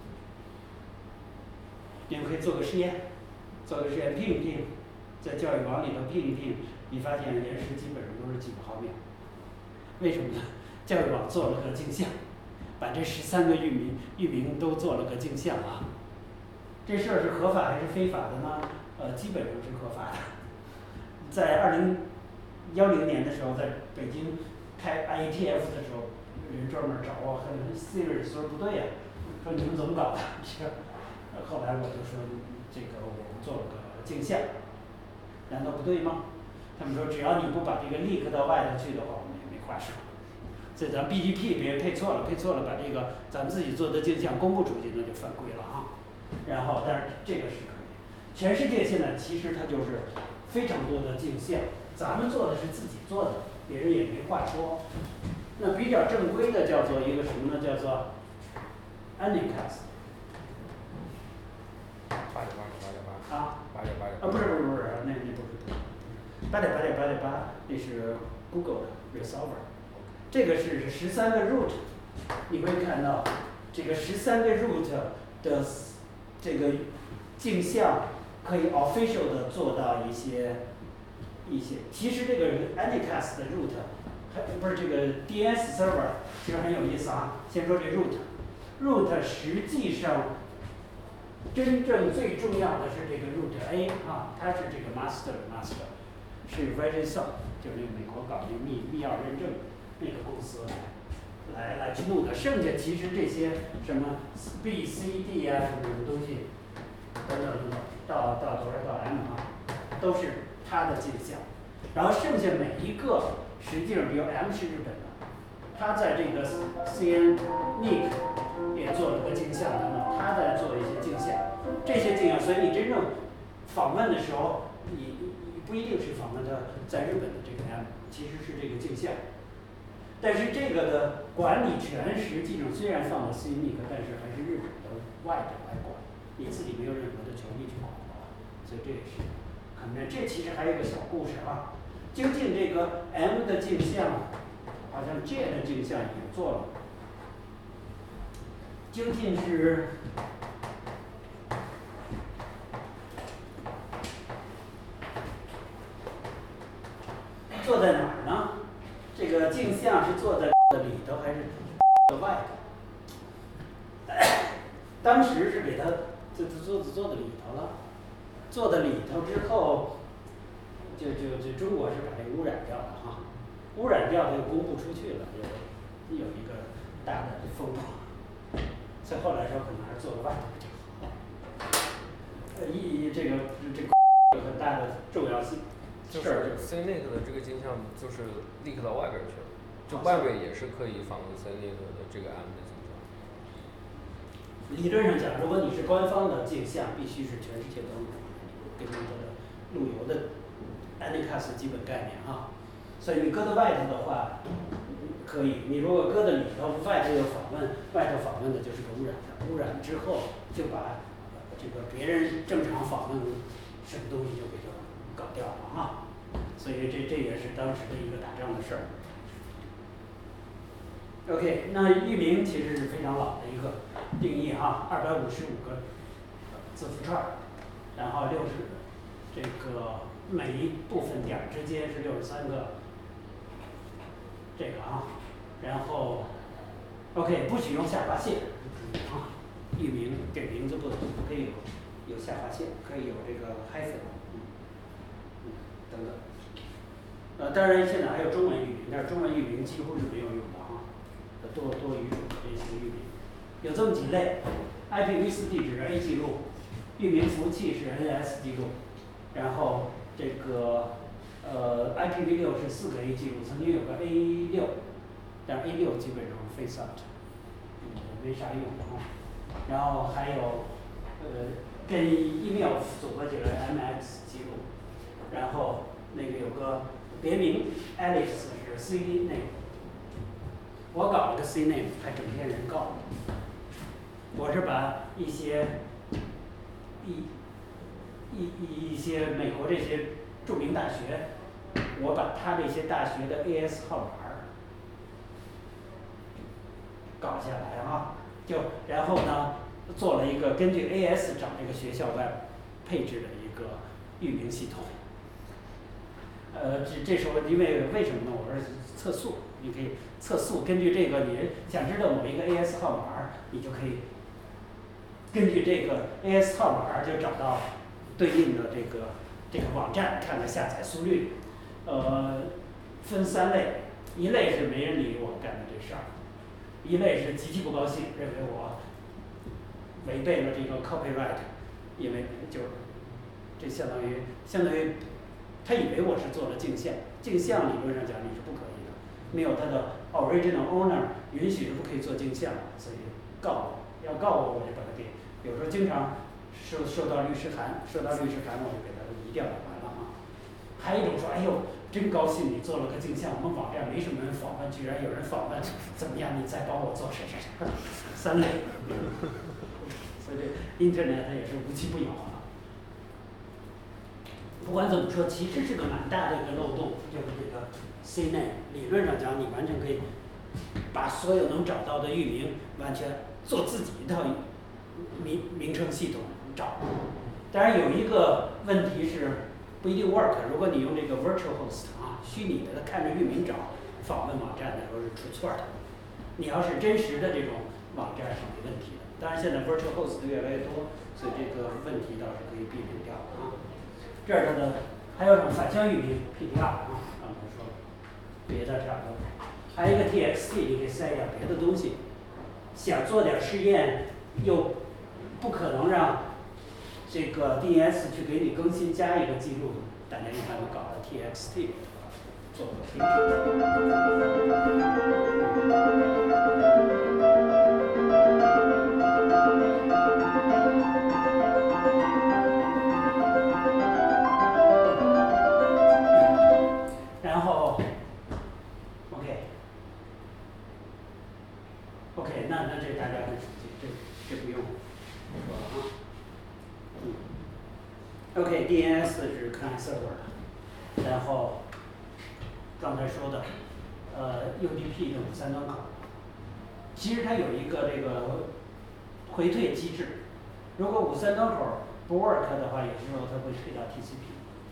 S1: 你们可以做个实验，拼一拼，在教育网里头拼一拼，你发现延时基本上都是几个毫秒。为什么呢？教育网做了个镜像，把这13个域名都做了个镜像啊。这事儿是合法还是非法的呢？基本上是合法的。在2010年的时候，在北京开 IETF 的时候，人专门找我，很 serious 说不对呀、说你们怎么搞的？后来我就说这个我们做了个镜像，难道不对吗？他们说只要你不把这个 leak 到外头去的话，我们也没话说。所以咱 BGP 别人配错了，把这个咱们自己做的镜像公布出去，那就犯规了啊。然后，但是这个是可以。全世界现在其实它就是非常多的镜像，咱们做的是自己做的，别人也没话说。那比较正规的叫做一个什么呢？叫做 Anycast。
S2: 8.8.8.8
S1: 啊
S2: ，8.8.8
S1: 不是，那不是8.8.8.8，那是 Google 的 Resolver， 这个是13个 root， 你会看到这个13个 root 的这个镜像可以 official 的做到一些，其实这个 Anycast 的 root， 不是这个 DNS server， 其实很有意思啊。先说这 root 实际上。真正最重要的是这个 root A 啊，它是这个 master， 是 VeriSoft， 就是那个美国搞那个密钥认证那个公司来去弄的。剩下其实这些什么 B、C、D 啊什么东西，等到多少到 M 啊，都是它的镜像。然后剩下每一个，实际上比如 M 是日本的，它在这个 CN-NIC 也做了个镜像等等，它在做一些镜像。这些镜像，所以你真正访问的时候，你不一定是访问它在日本的这个 M， 其实是这个镜像。但是这个的管理权实际上虽然放到 CNIC， 但是还是日本的外的来管，你自己没有任何的权利去管它，所以这也是很难。这其实还有个小故事啊，究竟这个 M 的镜像，好像 J 的镜像也做了，究竟是？做在哪儿呢？这个镜像是做在里头还是外头？当时是给它做在里头了，做在里头之后， 中国是把这个污染掉的哈，污染掉就公布出去了，有一个大的风波，所以后来说可能还是做个外头比较好。这个有很大的重要性。
S2: 就是 CNIC 的这个镜像就是 leak 到外边去了，就外边也是可以访问 CNIC 的这个 M 的镜像。
S1: 理论上讲，如果你是官方的镜像，必须是全世界都能根据它的路由的 Anycast 基本概念啊。所以你搁到外头的话，可以；你如果搁到里头，外头有访问，外头访问的就是个污染的，污染之后就把这个别人正常访问什么东西就给它搞掉了啊。所以这也是当时的一个打仗的事儿。OK， 那域名其实是非常老的一个定义哈，255个字符串，然后这个每一部分点之间是63个这个啊，然后 OK 不许用下划线啊，域名给名字不可以有下划线，可以有这个 hyphen， 等等。当然现在还有中文域名，但是中文域名几乎是没有用的啊，多语种的这些域名，有这么几类 ：IPv4 地址 A 记录，域名服务器是 NS 记录，然后这个IPv6是4个 A 记录，曾经有个 A6， 但是 A6基本上 face out， 没啥用啊。然后还有跟 email 组合起来 MX 记录，然后那个有个别名 Alex 是 C name， 我搞了个 C name， 还整天人告。我是把一些一些美国这些著名大学，我把他这些大学的 AS 号码搞下来啊，然后呢做了一个根据 AS 找这个学校外配置的一个域名系统。这时候因为什么呢？我是测速，你可以测速，根据这个你想知道某一个 AS 号码，你就可以根据这个 AS 号码就找到对应的这个网站，看看下载速率。分3类，一类是没人理我干的这事儿，一类是极其不高兴，认为我违背了这个 copyright， 因为这相当于他以为我是做了镜像，镜像理论上讲你是不可以的，没有他的 original owner 允许是不可以做镜像，所以要告我，我就把它给，有时候经常收到律师函，我就给他移掉就完了啊。还有一种说，哎呦，真高兴你做了个镜像，我们网站没什么人访问，居然有人访问，怎么样？你再帮我做谁？3类，所以这 Internet 它也是无奇不有啊。不管怎么说，其实是个蛮大的一个漏洞，就是这个 CNAME， 理论上讲，你完全可以把所有能找到的域名完全做自己一套名称系统找。当然有一个问题是不一定 work， 如果你用这个 virtual host 啊，虚拟的看着域名找访问网站的时候是出错的。你要是真实的这种网站是没问题的。当然现在 virtual host 越来越多，所以这个问题倒是可以避免掉啊。这儿它的还有什么反向域名 PTR 啊，刚才说了，别的差不多。还有一个 TXT， 你可以塞点别的东西。想做点试验，又不可能让这个 DNS 去给你更新加一个记录，大家一般都搞了 TXT 做个评然后 OK， 那这大家很熟悉，这不用说了啊。OK，DNS 是 client server 的，然后刚才说的UDP 的53端口，其实它有一个这个回退机制，如果53端口不 work 的话，有时候它会退到 TCP，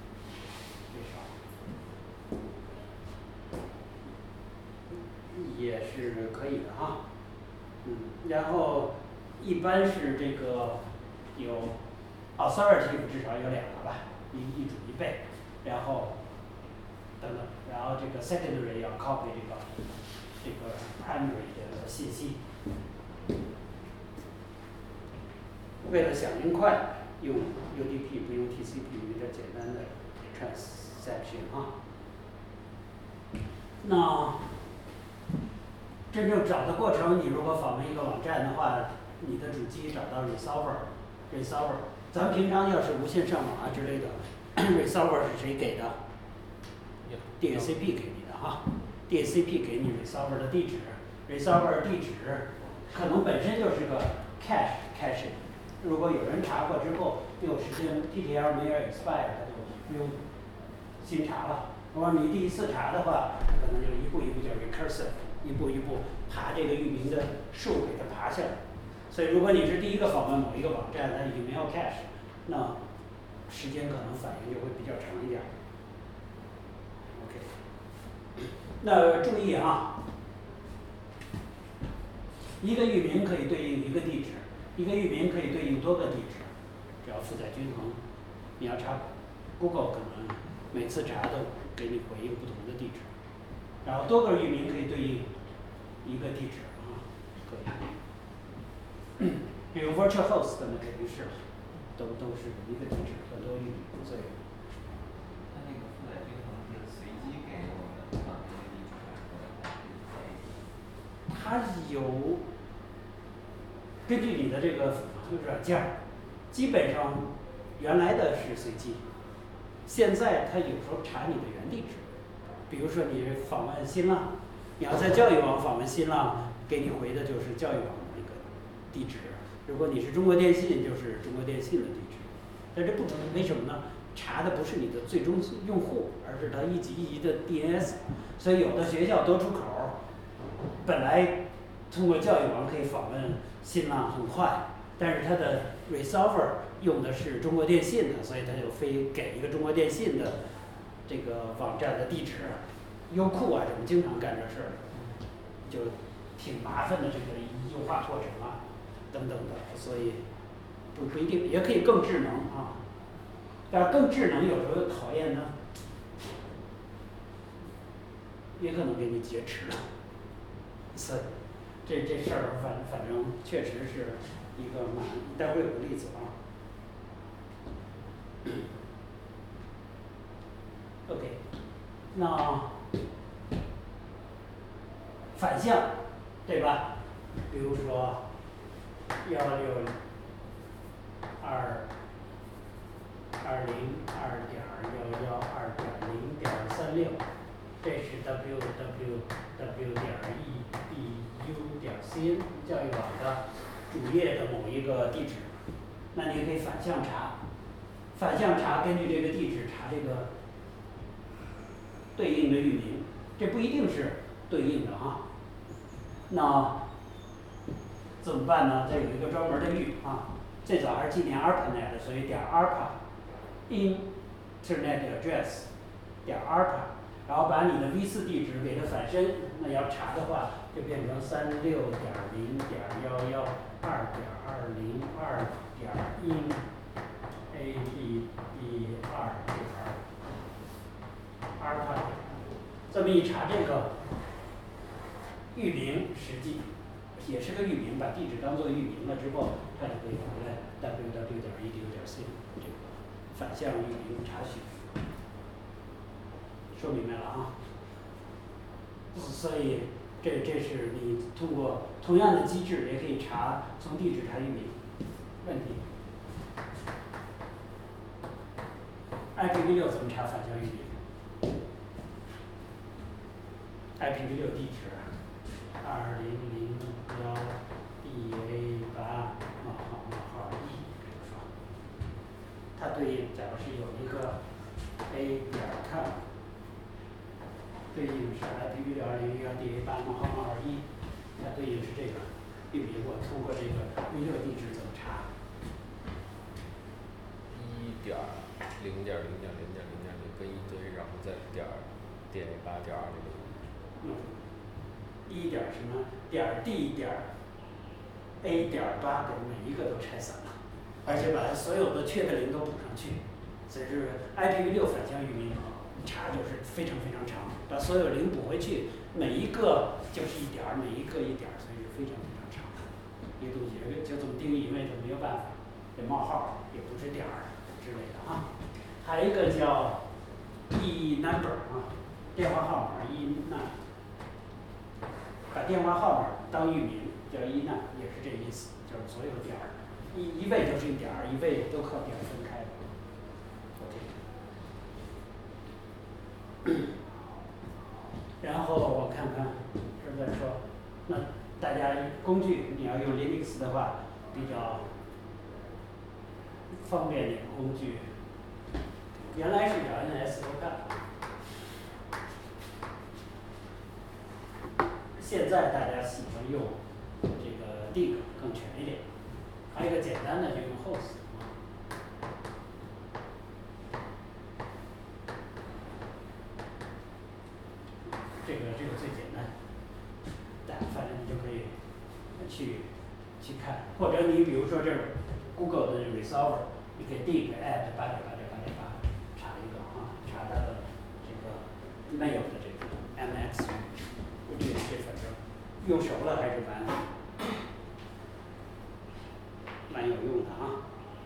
S1: 也是可以的哈。然后一般是这个有 authoritative 至少有2个吧，一主一备，然后这个 secondary 要 copy 这个 primary 的信息。为了响应快，用 UDP 不用 TCP， 比较简单的 transaction 啊。那真正找的过程，你如果访问一个网站的话，你的主机找到 resolver， 咱们平常要是无线上网啊之类的，resolver 是谁给的？DHCP 给你的哈，DHCP 给你 resolver 的地址，resolver 地址可能本身就是个 cache。如果有人查过之后，有时间 TTL 没有 expire， 他就不用新查了。如果你第一次查的话，可能就一步一步叫 recursive， 一步一步爬这个域名的树给它爬下来。所以如果你是第一个访问某一个网站，它已经没有 cache， 那时间可能反应就会比较长一点。OK， 那注意啊，一个域名可以对应一个地址，一个域名可以对应多个地址，只要负载均衡。你要查 Google 可能每次查都给你回应不同的地址，然后多个域名可以对应一个地址啊，可以。比如 virtual host 那肯定是都是一个地址，很多域名，所以。
S3: 它那个负载均衡是随机给我们访问的地址，
S1: 它有根据你的这个软件，基本上原来的是随机，现在它有时候查你的原地址。比如说你访问新浪，你要在教育网访问新浪，给你回的就是教育网的那个地址。如果你是中国电信，就是中国电信的地址。但这不能为什么呢？查的不是你的最终用户，而是它一级一级的 DNS。所以有的学校多出口，本来通过教育网可以访问新浪很快，但是它的 resolver 用的是中国电信的，所以它就非给一个中国电信的这个网站的地址。优酷啊什么经常干这事儿，就挺麻烦的这个优化过程啊等等的，所以不一定，也可以更智能啊。但是更智能有时候考验呢，也可能给你劫持了。所以这事儿反正确实是一个待会儿有个例子啊。OK， 那反向，对吧？比如说162.2.0.2.1.0.3.6，这是 www.edu.cn 教育网的主页的某一个地址。那你可以反向查，反向查根据这个地址查这个对应的域名，这不一定是对应的啊。那怎么办呢？这有一个专门的域啊，最早还是纪念 ARPANET 的，所以点 ARPA Internet Address 点 ARPA， 然后把你的 V4 地址给它反身，那要查的话就变成36.2.2.2.1.APD2.ARPA， 这么一查这个域名实际也是个域名，把地址当做域名了之后，它就可以回来 www.edu.cn 这个反向域名查询。说明白了啊？所以这是你通过同样的机制，也可以查从地址查域名。问题 ？IPv6 怎么查反向域名 ？IPv6 地址2001DA8:1，比如说，它对应，假如是有一个 A.com。对应是 IPv6.2001.DA8:2.1，它对应是这个域名。我通过这个 V6 地址怎么查
S2: ？1.0.0.0.0跟一堆，然后再.8.2.0。
S1: 1点什么点 D 点 A 点8给每一个都拆散了，而且把它所有的缺的零都补上去，所以是 IPv6 反向域名。 查就是非常非常长，把所有零补回去，每一个就是一点儿，每一个一点儿，所以是非常非常长的一个东西，就这么定义，因为它没有办法，得冒号，也不是点儿之类的啊。还有一个叫 e-number 啊，电话号码 e-num， 把电话号码当域名叫 e-num， 也是这意思，就是所有的点儿，一位就是一点儿，一位都靠点儿分开的。然后我看看是在说，那大家工具你要用 Linux 的话，比较方便的工具，原来是叫 NS-local， 现在大家喜欢用这个 dig 更全一点，还有一个简单的就用 host。这个最简单，反正你就可以去看，或者你比如说这 Google 的 Resolver， 你可以 dig at 8.8.8.8查一个啊，查它的这个 mail 的这个 MX， 这反正用熟了还是蛮有用的啊。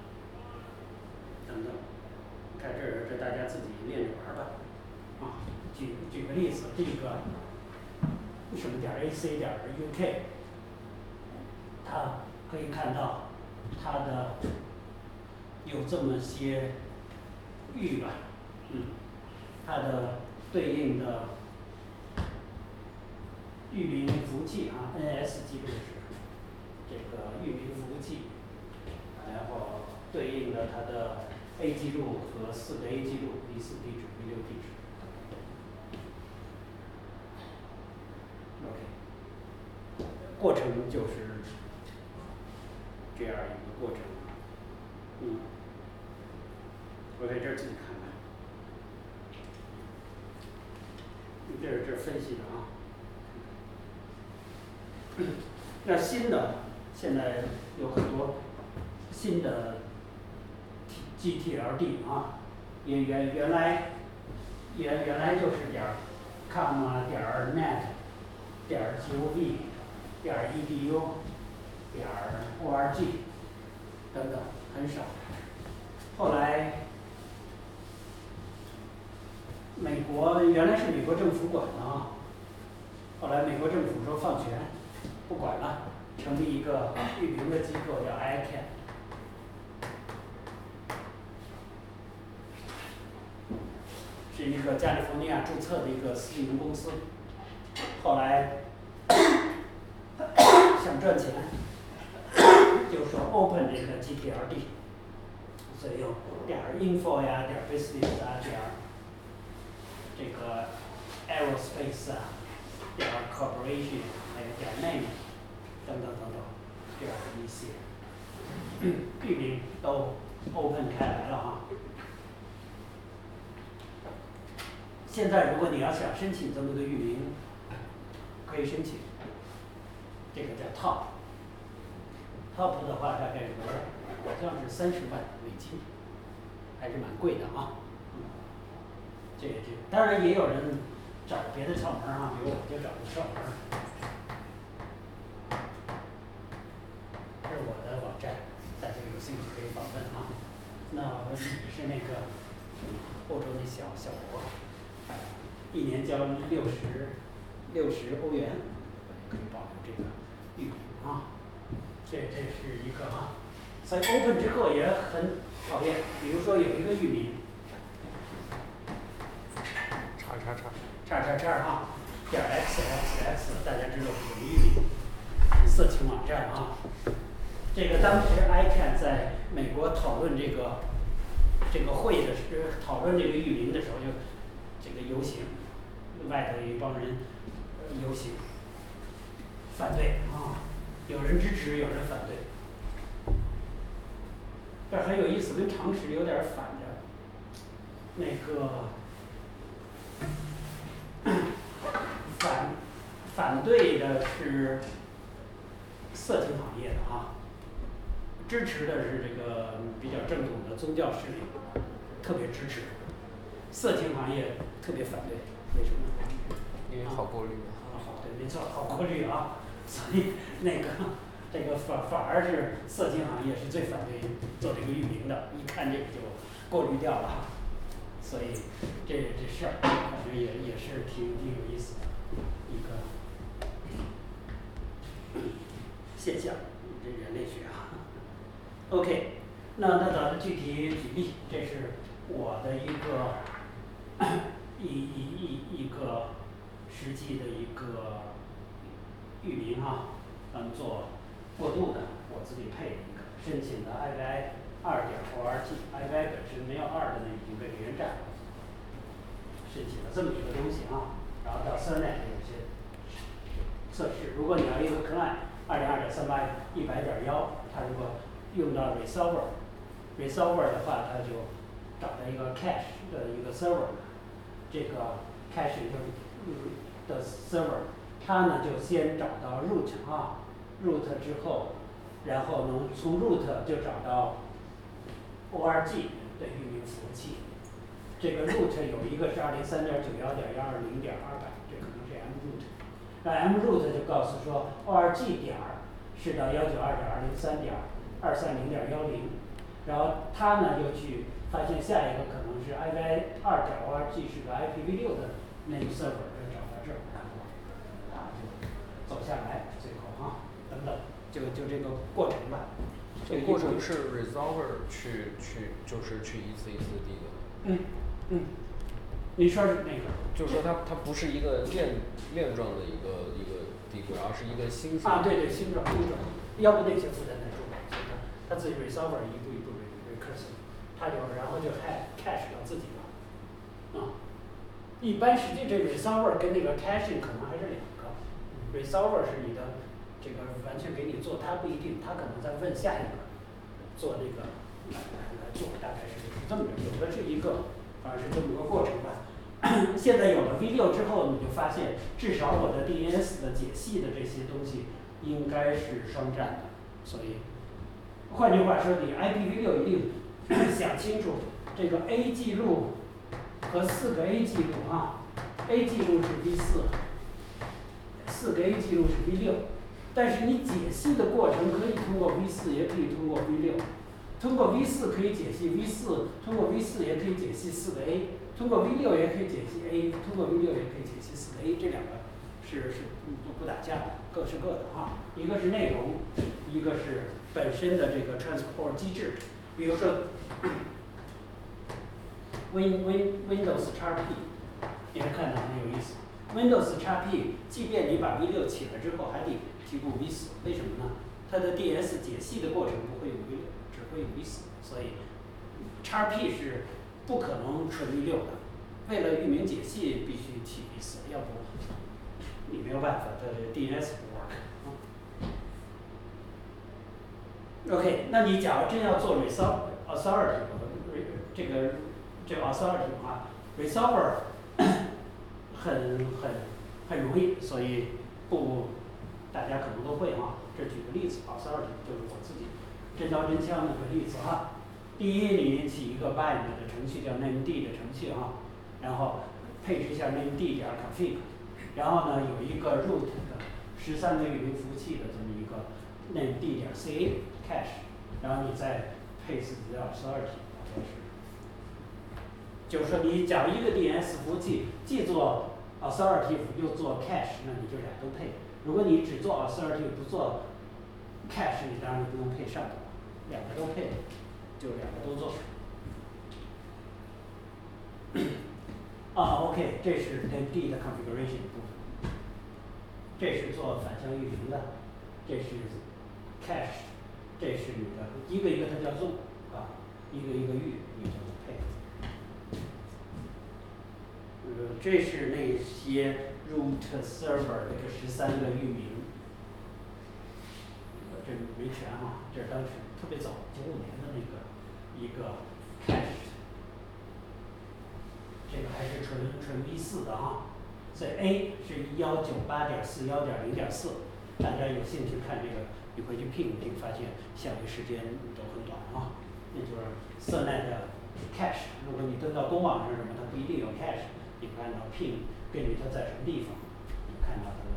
S1: 等等，看这大家自己练着玩吧。啊，举个例子，这个什么点 AC 点 UK， 它可以看到它的有这么些域吧，它的对应的域名服务器啊 ，NS 记录是这个域名服务器，然后对应的它的 A 记录和4个 A 记录 V4 地址 V6地址。OK， 过程就是这样一个过程。我在这儿自己看看，这分析的啊。那新的现在有很多新的 GTLD 啊，也原来就是点 com 啊点 net 点 gov 点 edu 点 org 等等，很少。后来美国原来是美国政府管的啊，后来美国政府说放权，不管了，成立一个域名的机构叫 ICANN， 是一个加利福尼亚注册的一个私营公司。后来想赚钱，就说 open 这个 GTLD， 所以用点 info 呀，点 business 啊，点这个 aerospace 啊，点 corporation， 还有点 name 等等等等，这样的一些域名都 open 开来了哈。现在如果你要想申请这么个域名，可以申请，这个叫 top 的话大概是多少？好像是30万美金，还是蛮贵的啊。这当然也有人找别的窍门啊，比如我就找个窍门。这是我的网站，大家有兴趣可以访问啊。那我是那个欧洲那小国，一年交60欧元，可以保留这个域名啊。这是一个啊，所以 open 之后也很讨厌，比如说有一个域名。叉啊，点 xxx， 大家知道是什么域名？色情网站啊。这个当时 ICANN 在美国讨论这个会的讨论这个域名的时候，就这个游行，外头有一帮人游行，反对啊，有人支持，有人反对。这很有意思，跟常识有点反着。那个反对的是色情行业的啊，支持的是这个比较正统的宗教势力，特别支持。 色情行业特别反对，为什么？
S2: 因为好过滤。
S1: 好，对，没错，好过滤啊。所以这个反而是色情行业是最反对做这个域名的，一看这个就过滤掉了。所以这事儿反正也是挺有意思的一个现象，这人类学啊。OK， 那咱们具体举例，这是我的一个实际的一个域名哈，做过渡的，我自己配的一个申请的 IVI 2.org，IVI 本身没有2的呢已经被别人占了，申请了这么一个东西啊，然后到 Subnet 有些测试，如果你要一个 client 2.2.38.100.1，它如果用到 resolver 的话，它就找到一个 cache 的一个 server， 这个 cache 的 server， 它呢就先找到 root 啊 ，root 之后，然后能从 root 就找到 org 的域名服务器。这个 root 有一个是203.91.120.200，这可能是 m root。那 m root 就告诉说 org 点是到192.203.230.10，然后它呢又去发现下一个可能是 IVI 2.org 是个 IPv6的 name server， 就找到这儿，然后就走下来，最后啊等等，就这个过程吧。
S2: 这个过程是 resolver 就是去一次一次地的。
S1: 你说是那个？
S2: 就是说它不是一个链状的一个地轨，而是一个星形。
S1: 对，星状。要不那些负担太重了，所以它自己 resolver 一步一步 recursive， 它就然后就 cache 到自己了。一般实际这 resolver 跟那个 caching 可能还是两个。resolver 是你的这个完全给你做，它不一定，它可能在问下一个做那个来做，大概是这么着，有的是一个，反正是这么个过程吧。现在有了 V6之后，你就发现至少我的 DNS 的解析的这些东西应该是双占的，所以换句话说，你 IPv6 一定想清楚这个 A 记录和4个 A 记录啊 ，A 记录是 V4，4个 A 记录是 V6， 但是你解析的过程可以通过 V4， 也可以通过 V6。通过 V4 可以解析 V4， 通过 V4 也可以解析4个 A， 通过 V6 也可以解析 A， 通过 V6 也可以解析4个 A， 这两个是不打架的，各是各的啊。一个是内容，一个是本身的这个 transport 机制。比如说 Windows XP， 你还看到很有意思。Windows XP， 即便你把 V6 起了之后，还得提供 V4， 为什么呢？它的 DNS 解析的过程不会用 V6。只会有 V4， 所以 XP 是不可能纯 V6的。为了域名解析，必须起 V4， 要不你没有办法，它的 DNS 不 work。OK， 那你假如真要做 authority 这个 authority 的话 ，resolver 很容易，所以大家可能都会哈。这举个例子 ，authority 就是我自己。真刀真枪的个例子哈，第一，你起一个 bind 的程序叫 named 的程序哈，然后配置一下 named 点 config， 然后呢有一个 root 的13个域名服务器的这么一个 named 点 ca cache， 然后你再配自己的 authority， 就是说你假如一个 DNS 服务器既做 authority 又做 cache， 那你就俩都配。如果你只做 authority 不做 cache， 你当然不能配上头。两个都配，就两个都做。OK， 这是 named 的 configuration 部分，这是做反向域名的，这是 cache， 这是你的一个一个它叫做一个一个域你就配。这是那些 root server 这个13个域名。这没全啊，这是当时特别早95年的那个一个 cache， 这个还是纯 V4 的啊，所以 A 是198.41.0.4， 大家有兴趣看这个，你回去拼一拼，发现效率时间都很短啊，那就是 Subnet cache， 如果你登到公网上什么，它不一定有 cache， 你看到 ping 根据它在什么地方，你看到它的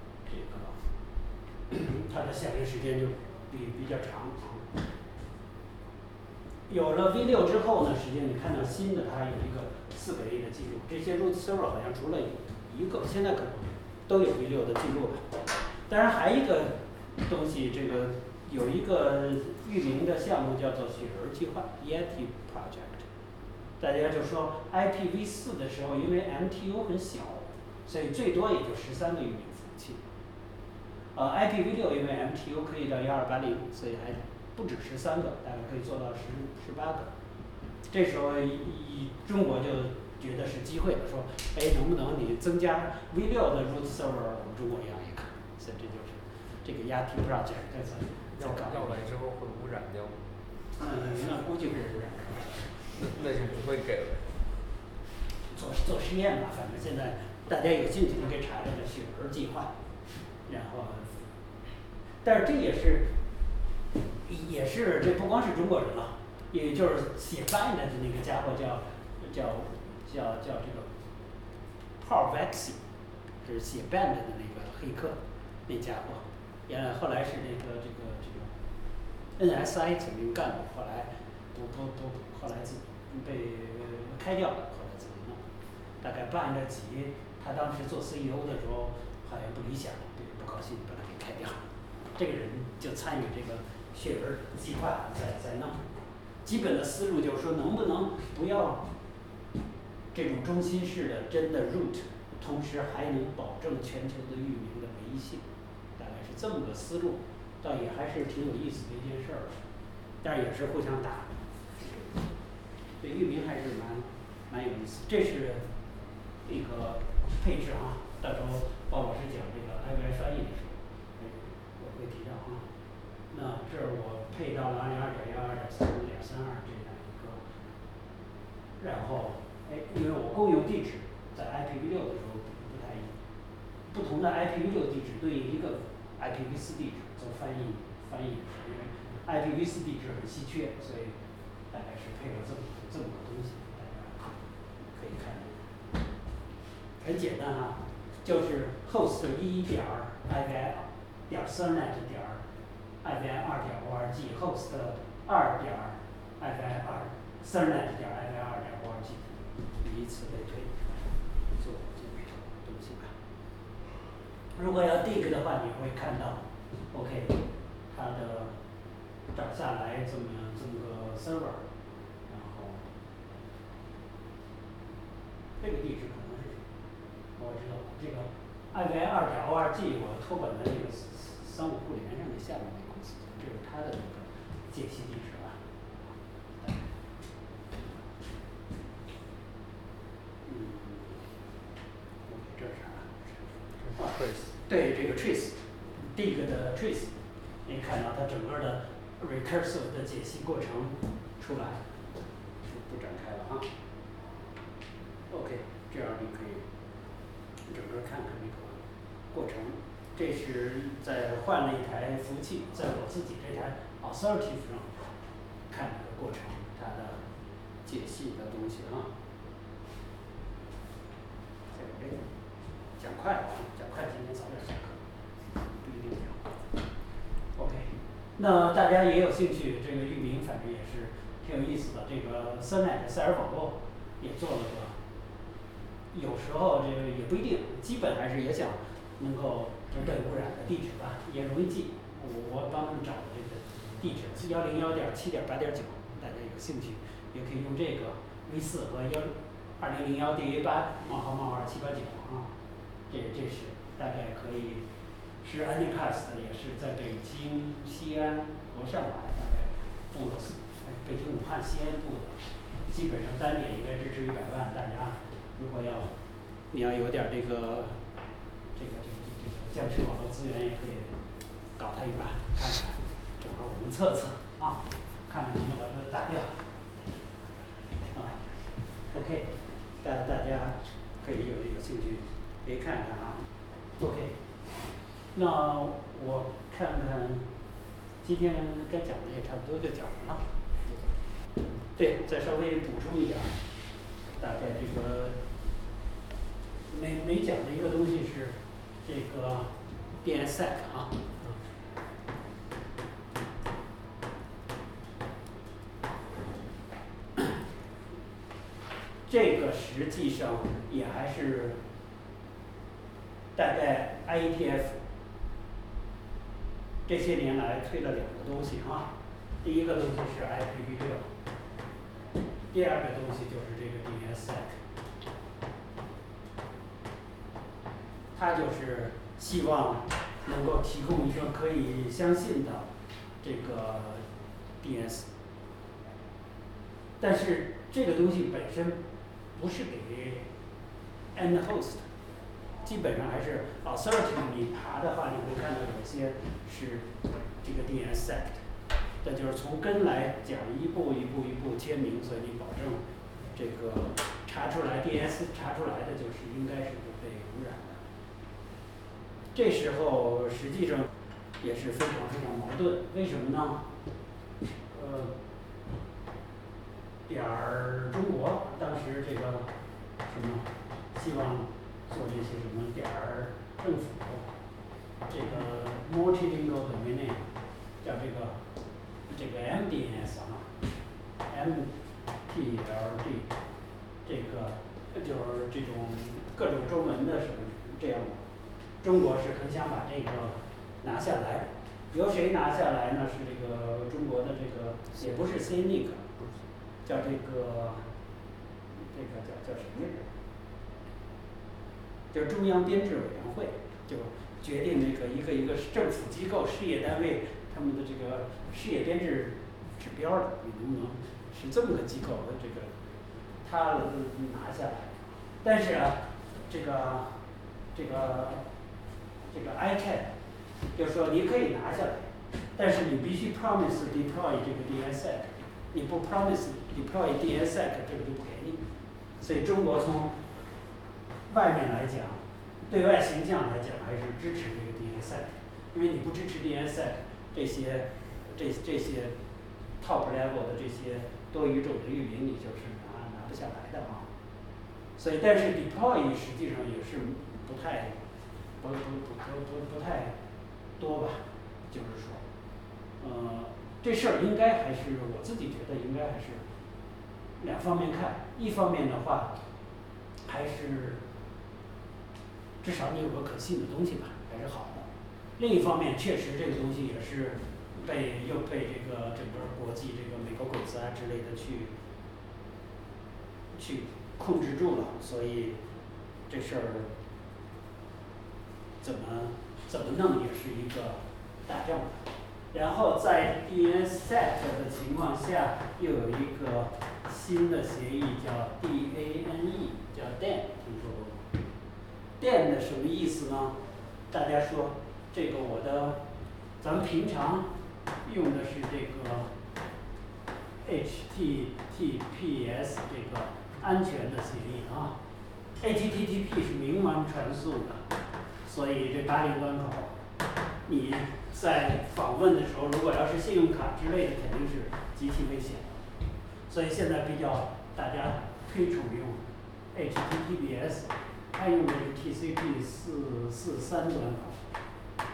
S1: 这个它的响应时间就比较长啊。有了 V6之后呢，实际上你看到新的它有一个4个 A 的记录，这些 root server 好像除了一个，现在可能都有 V6的记录了。当然还一个东西，这个有一个域名的项目叫做雪人计划 （Yeti Project）。大家就说 IPv4 的时候，因为 MTU 很小，所以最多也就13个域名服务器。IPv6 因为 MTU 可以到1280，所以还不止13个，大概可以做到18个。这时候中国就觉得是机会了，说，哎，能不能你增加 V6的 root server， 我们中国要一个，所以这就是这个 Yeti Project 在搞。
S2: 要来之后会污染掉。
S1: 那估计会污染。
S2: 那就不会给了。
S1: 做实验吧，反正现在大家有兴趣就可以查这个雪人计划，然后，但是这也是这不光是中国人了，也就是写 bind 的那个家伙叫这个 Paul Vecchi， 是写 bind 的那个黑客，那家伙，后来是这个 NSI 曾经干过，后来后来自己被开掉了，后来自己弄，大概办着几，他当时做 CEO 的时候好像不理想，不高兴，把他给开掉了。这个人就参与这个雪人计划在弄，基本的思路就是说，能不能不要这种中心式的真的 root， 同时还能保证全球的域名的唯一性，大概是这么个思路，倒也还是挺有意思的一件事儿，但是也是互相打。对域名还是蛮有意思，这是一个配置啊，到时候包老师讲这个 IVI 翻译的时候，我会提到啊。那这儿我配到了202.122.35.32这样一个，然后因为我共用地址在 IPv6的时候不太一样，不同的 IPv6 地址对应一个 IPv4 地址做翻译，因为 IPv4 地址很稀缺，所以大概是配了这么个东西，大家可以看。很简单啊，就是 host 1.ivi.sernet.ivi2.org host 2.ivi2sernet.ivi2.org， 以此类推，做这个东西吧。如果要 dig 的话，你会看到 ，OK， 它的找下来这么个 server， 然后这个地址可能是我知道这个 IVI2.org 我托管在这个商务互联上的下面那公司，这是它的那个解析地址吧。这是啥？对，这个 trace，dig 的 trace， 你看到它整个的 recursive 的解析过程出来，不展开了啊。OK， 这样你可以整个看看这个过程。这是在换了一台服务器，在我自己这台 Authority 上看这个过程，它的解析的东西啊。讲快了啊，讲快今天早点下课，不一定讲。OK， 那大家也有兴趣，这个域名反正也是挺有意思的。这个 Sernet 塞尔网络也做了个，有时候这个也不一定，基本还是也想能够不被污染的地址吧，也容易记。我帮他们找的这个地址101.7.8.9，大家有兴趣也可以用这个 V4和2001 DA8 冒号冒号789啊。这是大概可以，是 Anycast 也是在北京、西安和上海大概布了北京、武汉、西安布的，基本上单点应该支持100万。大家如果你要有点这个降持网络资源，也可以搞它一把，看看，正好我们测测啊，看看能不能把它打掉。OK， 大家可以有兴趣可以看看啊。OK， 那我看看今天该讲的也差不多就讲完了。 对，再稍微补充一点儿，大概这个没讲的一个东西是这个 DNSSEC 啊。这个实际上也还是大概 IETF 这些年来推了2个东西啊，第一个东西是 IPv6，第二个东西就是这个 DNSSEC， 它就是希望能够提供一个可以相信的这个 DNS， 但是这个东西本身不是给 end host， 基本上还是 authority 你爬的话，你会看到有些是这个 DNSSEC， 那就是从根来讲，一步签名，所以你保证这个查出来 DNS 查出来的就是应该是不被污染的。这时候实际上也是非常矛盾，为什么呢？中国当时这个什么希望做这些什么政府这个 multilingual domain 叫这个 MDNS 啊 ，MPLD， 这个就是这种各种中文的什么这样的，中国是很想把这个拿下来，由谁拿下来呢？是这个中国的这个也不是 CNIC， 叫这个叫什么来着？就是中央编制委员会，就决定这个一个政府机构、事业单位他们的这个事业编制指标的，你能不能是这么个机构的这个，他拿下来？但是啊，这个 ICANN 就是说你可以拿下来，但是你必须 promise deploy 这个 DNSSEC， 你不 promise deploy DNSSEC 这个就不给你。所以中国从外面来讲，对外形象来讲还是支持这个 DNSSEC， 因为你不支持 DNSSEC， 这些 top level 的这些多语种的域名你就是拿不下来的啊。所以但是 deploy 实际上也是不太多吧，就是说，这事儿应该还是我自己觉得应该还是2方面看，一方面的话，还是至少你有个可信的东西吧，还是好的。另一方面，确实这个东西也是又被这个整个国际这个美国鬼子啊之类的去控制住了，所以这事儿怎么弄也是一个大政。然后在 DNSSEC 的情况下，又有一个新的协议叫 DANE， 叫 DAN， 听说过吗？ DAN 的什么意思呢？大家说这个咱们平常用的是这个 HTTPS 这个安全的协议啊 ，HTTP 是明文传输的，所以这80关口，你在访问的时候，如果要是信用卡之类的，肯定是极其危险的。所以现在比较大家推崇用 HTTPS， 它用的是 TCP/443端口。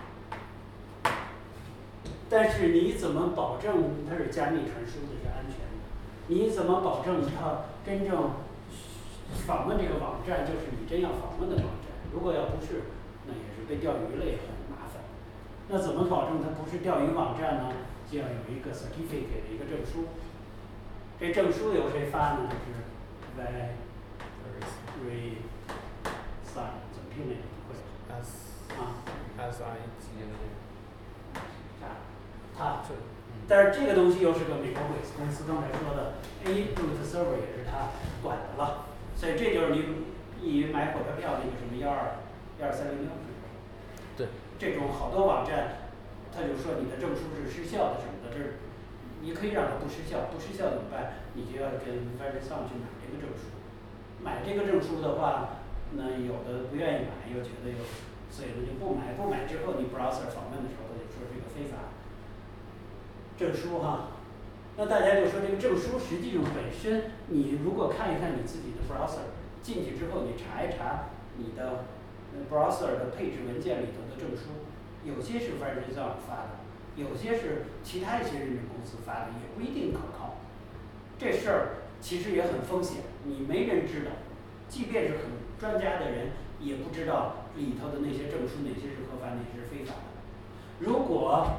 S1: 但是你怎么保证它是加密传输的，是安全的？你怎么保证它真正访问这个网站就是你真要访问的网站？如果要不是，那也是被钓鱼了，也很麻烦。那怎么保证它不是钓鱼网站呢？就要有一个 certificate 的一个证书。这证书由谁发呢？就是 verify 怎么拼那个不会 但是这个东西又是个美国鬼子公司刚才说的 A-Root Server 也是他管的了，所以这就是你买火车票那个什么12306，
S2: 对，
S1: 这种好多网站，他就说你的证书是失效的什么的，这你可以让它不失效，不失效怎么办？你就要跟 Verizon 去买这个证书。买这个证书的话，那有的不愿意买，又觉得所以就不买。不买之后，你 browser 访问的时候，他就说这个非法证书哈， 那大家就说这个证书实际上本身，你如果看一看你自己的 browser 进去之后，你查一查你的browser 的配置文件里头的证书，有些是 Verizon 发的，有些是其他一些认证公司发的，也不一定可靠。这事儿其实也很风险，你没人知道，即便是很专家的人，也不知道里头的那些证书哪些是合法，哪些是非法的。如果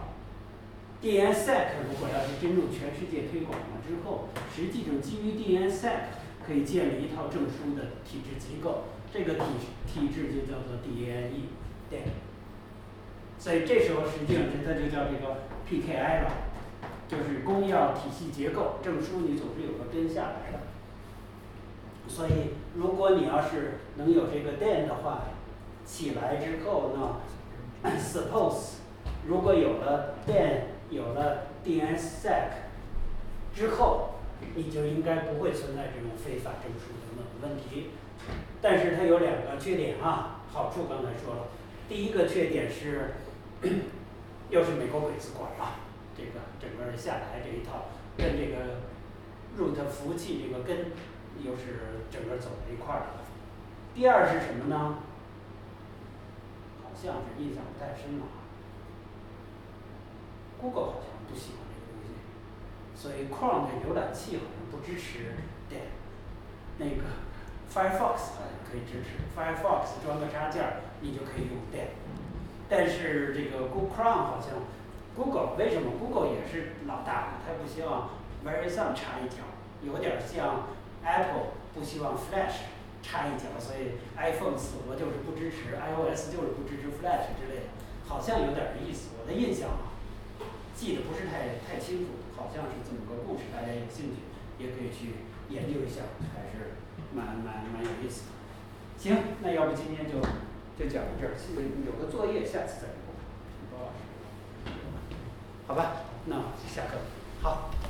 S1: DNSSEC 如果要是真入全世界推广了之后，实际上基于 DNSSEC 可以建立一套证书的体制机构，这个体制就叫做 DANE。所以这时候实际上它就叫这个 PKI 了，就是公钥体系结构，证书你总是有个根下来的。所以如果你要是能有这个 DAN 的话，起来之后呢 ，suppose 如果有了 DAN 有了 DNSSEC 之后，你就应该不会存在这种非法证书等等的问题。但是它有2个缺点啊，好处刚才说了，第一个缺点是，又是美国鬼子管了，这个整个下来这一套跟这个 root 服务器这个根又是整个走在一块儿的。第二是什么呢？好像是印象不太深了。Google 好像不喜欢这个东西，所以 Chrome 的浏览器好像不支持 DAN。那个 Firefox 好像可以支持 ，Firefox 装个插件儿，你就可以用 DAN。但是这个 Google Chrome 好像 Google 为什么 Google 也是老大嘛，它不希望 Verizon 插一脚，有点像 Apple 不希望 Flash 插一脚，所以 iPhone 死活就是不支持 iOS 就是不支持 Flash 之类的，好像有点意思。我的印象啊，记得不是太清楚，好像是这么个故事，大家有兴趣也可以去研究一下，还是蛮有意思的。行，那要不今天就讲到这儿，有个作业下次再给我，高老师，好吧，那下课，好。